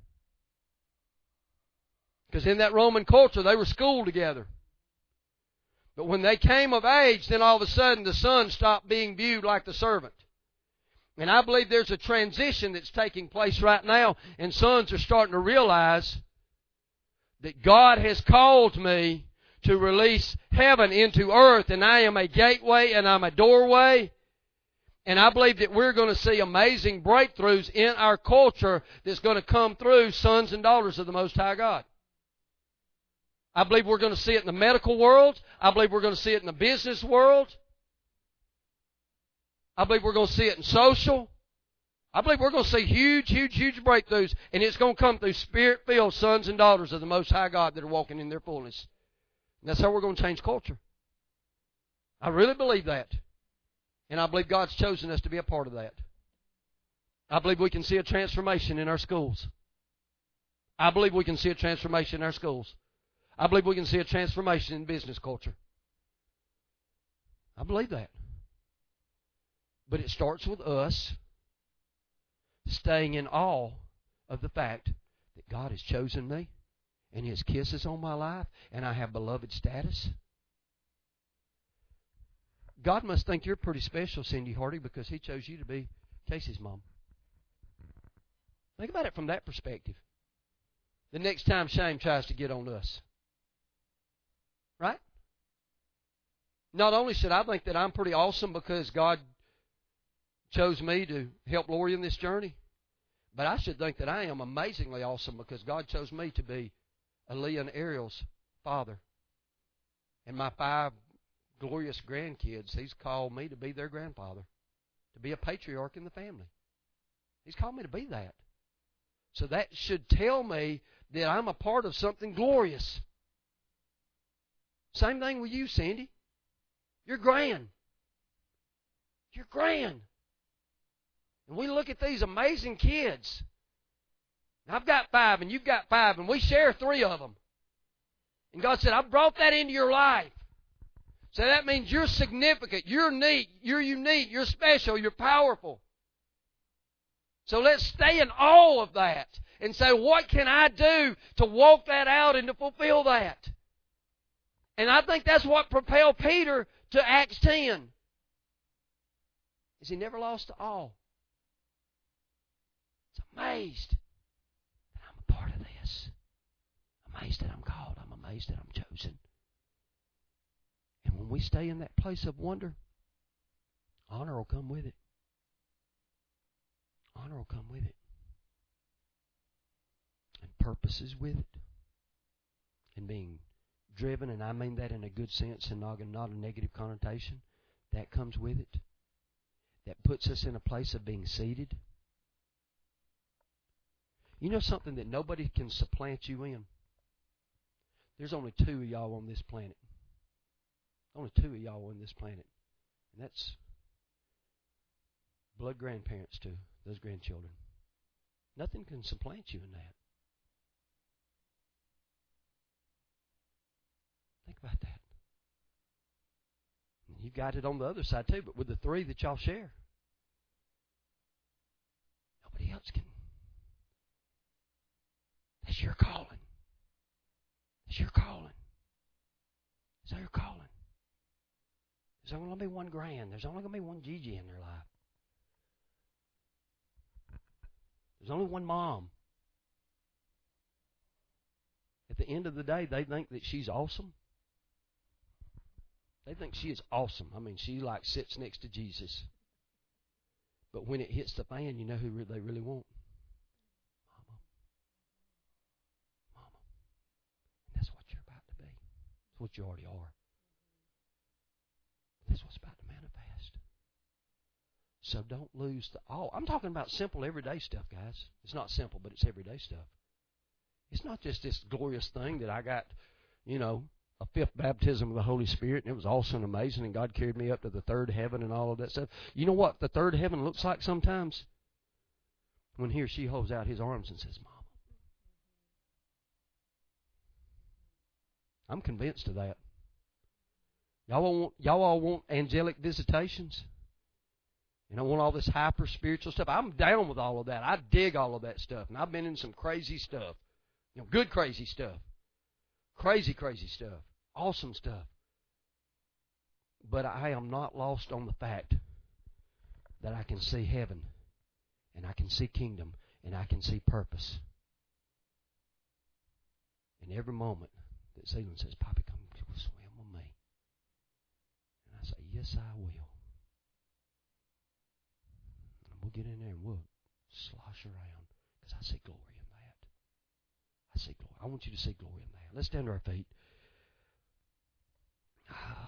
Because in that Roman culture they were schooled together. But when they came of age, then all of a sudden the son stopped being viewed like the servant. And I believe there's a transition that's taking place right now, and sons are starting to realize that God has called me to release heaven into earth, and I am a gateway and I'm a doorway. And I believe that we're going to see amazing breakthroughs in our culture that's going to come through sons and daughters of the Most High God. I believe we're going to see it in the medical world. I believe we're going to see it in the business world. I believe we're going to see it in social. I believe we're going to see huge breakthroughs, and it's going to come through Spirit-filled sons and daughters of the Most High God that are walking in their fullness. And that's how we're going to change culture. I really believe that. And I believe God's chosen us to be a part of that. I believe we can see a transformation in our schools. I believe we can see a transformation in our schools. I believe we can see a transformation in business culture. I believe that. But it starts with us staying in awe of the fact that God has chosen me and His kiss is on my life and I have beloved status. God must think you're pretty special, Cindy Hardy, because He chose you to be Casey's mom. Think about it from that perspective. The next time shame tries to get on us. Right? Not only should I think that I'm pretty awesome because God chose me to help Lori in this journey, but I should think that I am amazingly awesome because God chose me to be Aaliyah and Ariel's father. And my 5 glorious grandkids, He's called me to be their grandfather, to be a patriarch in the family. He's called me to be that. So that should tell me that I'm a part of something glorious. Same thing with you, Sandy. You're grand. You're grand. And we look at these amazing kids. I've got 5 and you've got 5 and we share 3 of them. And God said, I brought that into your life. So that means you're significant, you're neat, you're unique, you're special, you're powerful. So let's stay in awe of that and say, what can I do to walk that out and to fulfill that? And I think that's what propelled Peter to Acts 10. Is he never lost to awe. He's amazed that I'm a part of this. Amazed that I'm called. I'm amazed that I'm chosen. And when we stay in that place of wonder, honor will come with it. Honor will come with it. And purpose is with it. And being driven, and I mean that in a good sense and not a negative connotation, that comes with it. That puts us in a place of being seated. You know something that nobody can supplant you in? There's only 2 of y'all on this planet. Only 2 of y'all on this planet. And that's blood grandparents to those grandchildren. Nothing can supplant you in that. Think about that. You got it on the other side too, but with the 3 that y'all share, nobody else can. That's your calling. That's your calling. That's your calling. There's only going to be one grand. There's only going to be one Gigi in their life. There's only one mom. At the end of the day, they think that she's awesome. They think she is awesome. I mean, she like sits next to Jesus. But when it hits the fan, you know who they really want? Mama. Mama. And that's what you're about to be. That's what you already are. That's what's about to manifest. So don't lose the awe. I'm talking about simple everyday stuff, guys. It's not simple, but it's everyday stuff. It's not just this glorious thing that I got, a 5th baptism of the Holy Spirit, and it was awesome and amazing, and God carried me up to the 3rd heaven and all of that stuff. You know what the 3rd heaven looks like sometimes? When he or she holds out his arms and says, Mama. I'm convinced of that. Y'all all want angelic visitations? And I want all this hyper spiritual stuff. I'm down with all of that. I dig all of that stuff. And I've been in some crazy stuff. Good crazy stuff. Crazy stuff. Awesome stuff. But I am not lost on the fact that I can see heaven, and I can see kingdom, and I can see purpose. And every moment that Zealand says, Poppy, come swim with me. And I say, yes, I will. And we'll get in there and we'll slosh around, because I see glory in that. I see glory. I want you to see glory in that. Let's stand to our feet. Oh,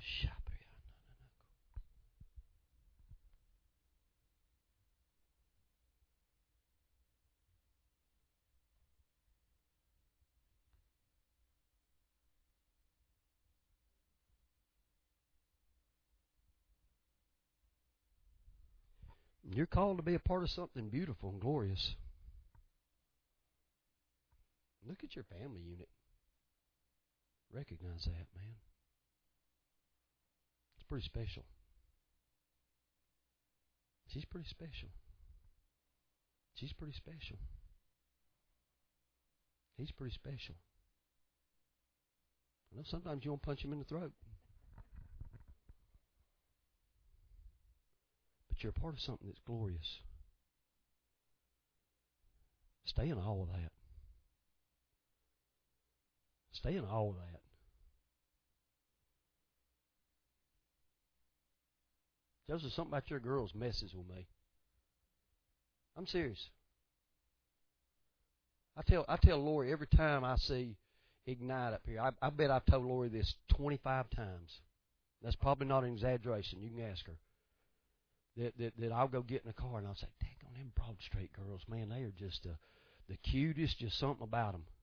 you're called to be a part of something beautiful and glorious. Look at your family unit. Recognize that, man. It's pretty special. She's pretty special. She's pretty special. He's pretty special. I know sometimes you want to punch him in the throat. But you're a part of something that's glorious. Stay in awe of that. Stay in awe of that. Joseph, something about your girls messes with me. I'm serious. I tell Lori every time I see Ignite up here. I bet I've told Lori this 25 times. That's probably not an exaggeration. You can ask her. That I'll go get in the car and I'll say, dang on them Broad Street girls, man, they are just the cutest, just something about them.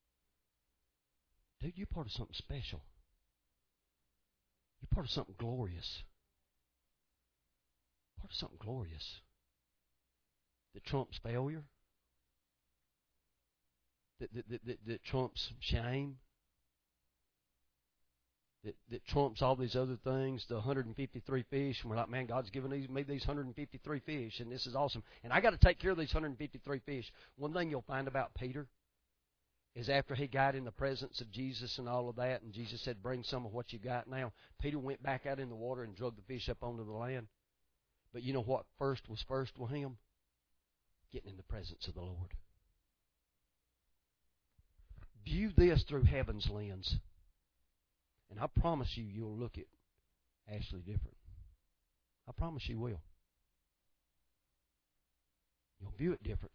Dude, you're part of something special. You're part of something glorious. Part of something glorious. That trumps failure. That trumps shame. That trumps all these other things, the 153 fish. And we're like, man, God's given me these 153 fish, and this is awesome. And I got to take care of these 153 fish. One thing you'll find about Peter is after he got in the presence of Jesus and all of that, and Jesus said, bring some of what you got now, Peter went back out in the water and drug the fish up onto the land. But you know what first was first with him? Getting in the presence of the Lord. View this through heaven's lens. And I promise you, you'll look at Ashley different. I promise you will. You'll view it different.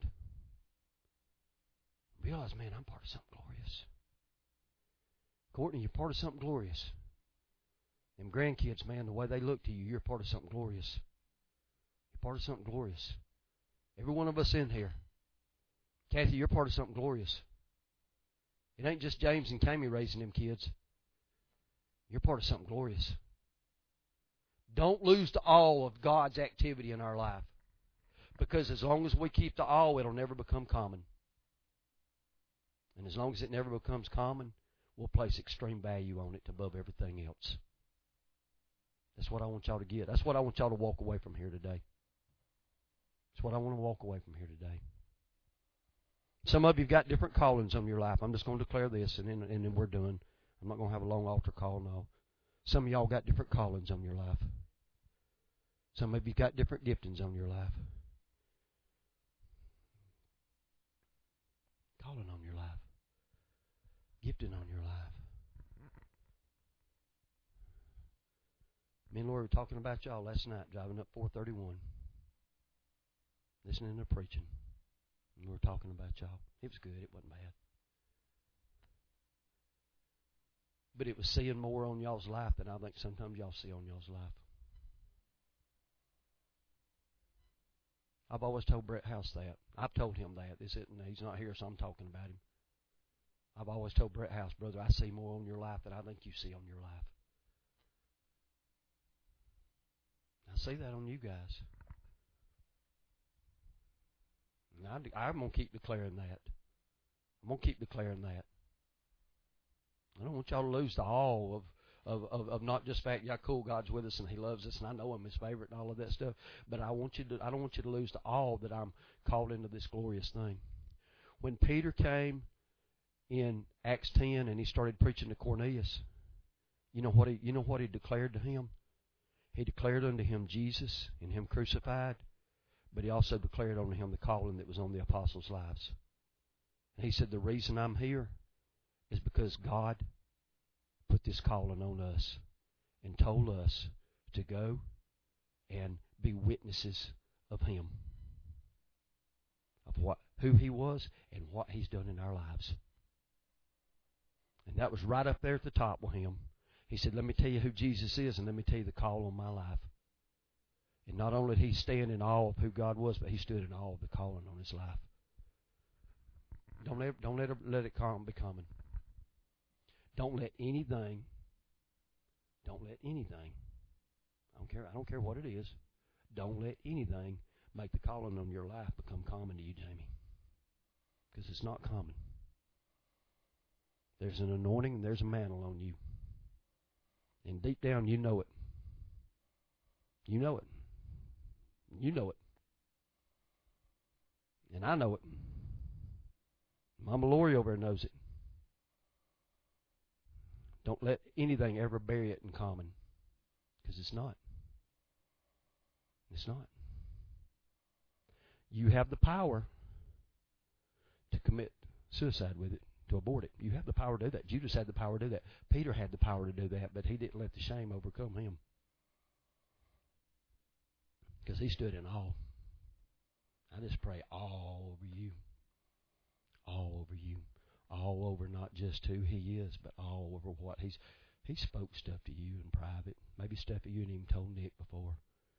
Realize, man, I'm part of something glorious. Courtney, you're part of something glorious. Them grandkids, man, the way they look to you, you're part of something glorious. You're part of something glorious. Every one of us in here. Kathy, you're part of something glorious. It ain't just James and Cammy raising them kids. You're part of something glorious. Don't lose the awe of God's activity in our life. Because as long as we keep the awe, it'll never become common. And as long as it never becomes common, we'll place extreme value on it above everything else. That's what I want y'all to get. That's what I want y'all to walk away from here today. That's what I want to walk away from here today. Some of you have got different callings on your life. I'm just going to declare this, and then we're done. I'm not going to have a long altar call, no. Some of y'all got different callings on your life. Some of you got different giftings on your life. Calling on your life. Gifting on your life. Me and Lori were talking about y'all last night, driving up 431. Listening to preaching. And we were talking about y'all. It was good. It wasn't bad. But it was seeing more on y'all's life than I think sometimes y'all see on y'all's life. I've always told Brett House that. I've told him that. He's not here, so I'm talking about him. I've always told Brett House, brother, I see more on your life than I think you see on your life. I see that on you guys. And I'm going to keep declaring that. I'm going to keep declaring that. I don't want y'all to lose the awe of not just the fact, yeah, cool, God's with us and He loves us and I know I'm His favorite and all of that stuff. But I don't want you to lose the awe that I'm called into this glorious thing. When Peter came in Acts 10 and he started preaching to Cornelius, you know what he declared to him? He declared unto him Jesus and Him crucified, but he also declared unto him the calling that was on the apostles' lives. And he said, the reason I'm here is because God put this calling on us and told us to go and be witnesses of Him, of who He was and what He's done in our lives. And that was right up there at the top with him. He said, let me tell you who Jesus is and let me tell you the call on my life. And not only did he stand in awe of who God was, but he stood in awe of the calling on his life. Don't let it be common. Don't let anything, I don't care what it is, don't let anything make the calling on your life become common to you, Jamie. Because it's not common. There's an anointing and there's a mantle on you. And deep down, you know it. You know it. You know it. And I know it. Mama Lori over there knows it. Don't let anything ever bury it in common. Because it's not. It's not. You have the power to commit suicide with it, to abort it. You have the power to do that. Judas had the power to do that. Peter had the power to do that, but he didn't let the shame overcome him. Because he stood in awe. I just pray all over you. All over you. All over not just who He is, but all over what He spoke stuff to you in private. Maybe stuff that you hadn't even told Nick before.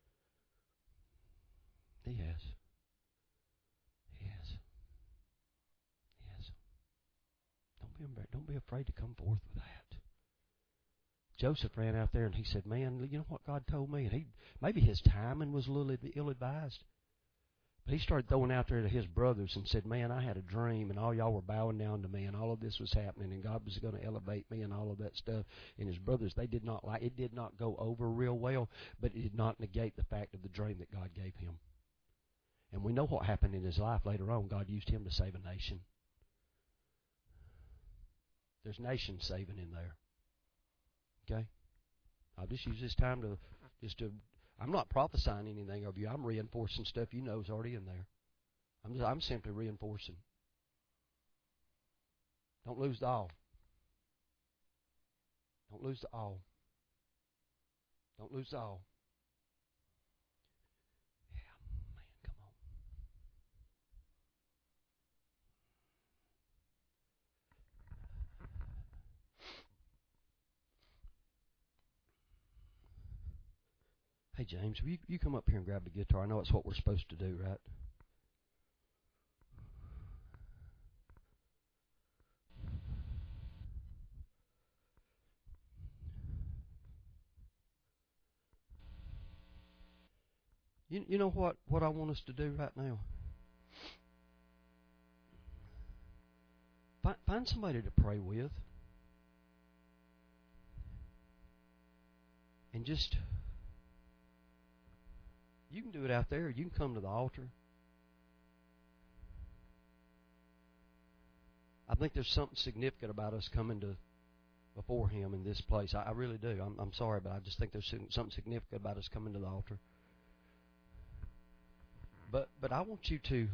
He has. He has. He has. Don't be afraid to come forth with that. Joseph ran out there and he said, man, you know what God told me? And maybe his timing was a little ill-advised. But he started throwing out there to his brothers and said, man, I had a dream and all y'all were bowing down to me and all of this was happening and God was going to elevate me and all of that stuff. And his brothers, they did not like it. Did not go over real well, but it did not negate the fact of the dream that God gave him. And we know what happened in his life later on. God used him to save a nation. There's nation saving in there. Okay? I'll just use this time to I'm not prophesying anything of you. I'm reinforcing stuff you know is already in there. I'm simply reinforcing. Don't lose the awe. Don't lose the awe. Don't lose the awe. Yeah, man, come on. Hey, James, will you come up here and grab the guitar? I know it's what we're supposed to do, right? You know what I want us to do right now? Find somebody to pray with. And just, you can do it out there. You can come to the altar. I think there's something significant about us coming to before Him in this place. I really do. I'm sorry, but I just think there's something significant about us coming to the altar. But I want you to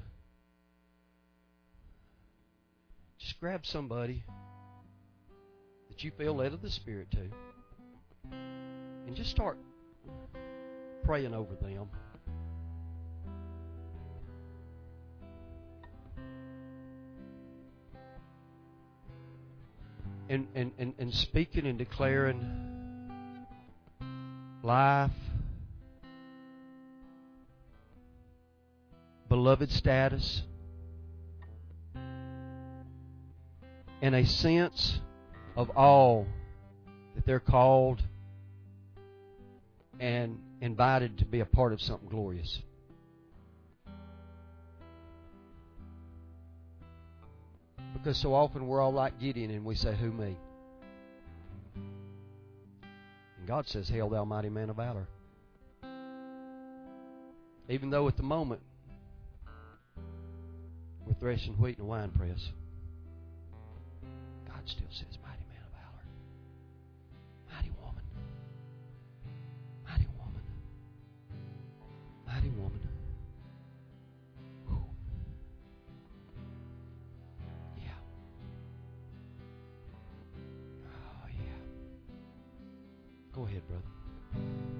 just grab somebody that you feel led of the Spirit to, and just start praying over them. And speaking and declaring life, beloved status, and a sense of all that they're called and invited to be a part of something glorious. Because so often we're all like Gideon and we say, who me? God says, "Hail, thou mighty man of valor." Even though at the moment we're threshing wheat in a wine press, God still says, "Mighty man of valor." Mighty woman. Mighty woman. Mighty woman. Whew. Yeah. Oh, yeah. Go ahead, brother.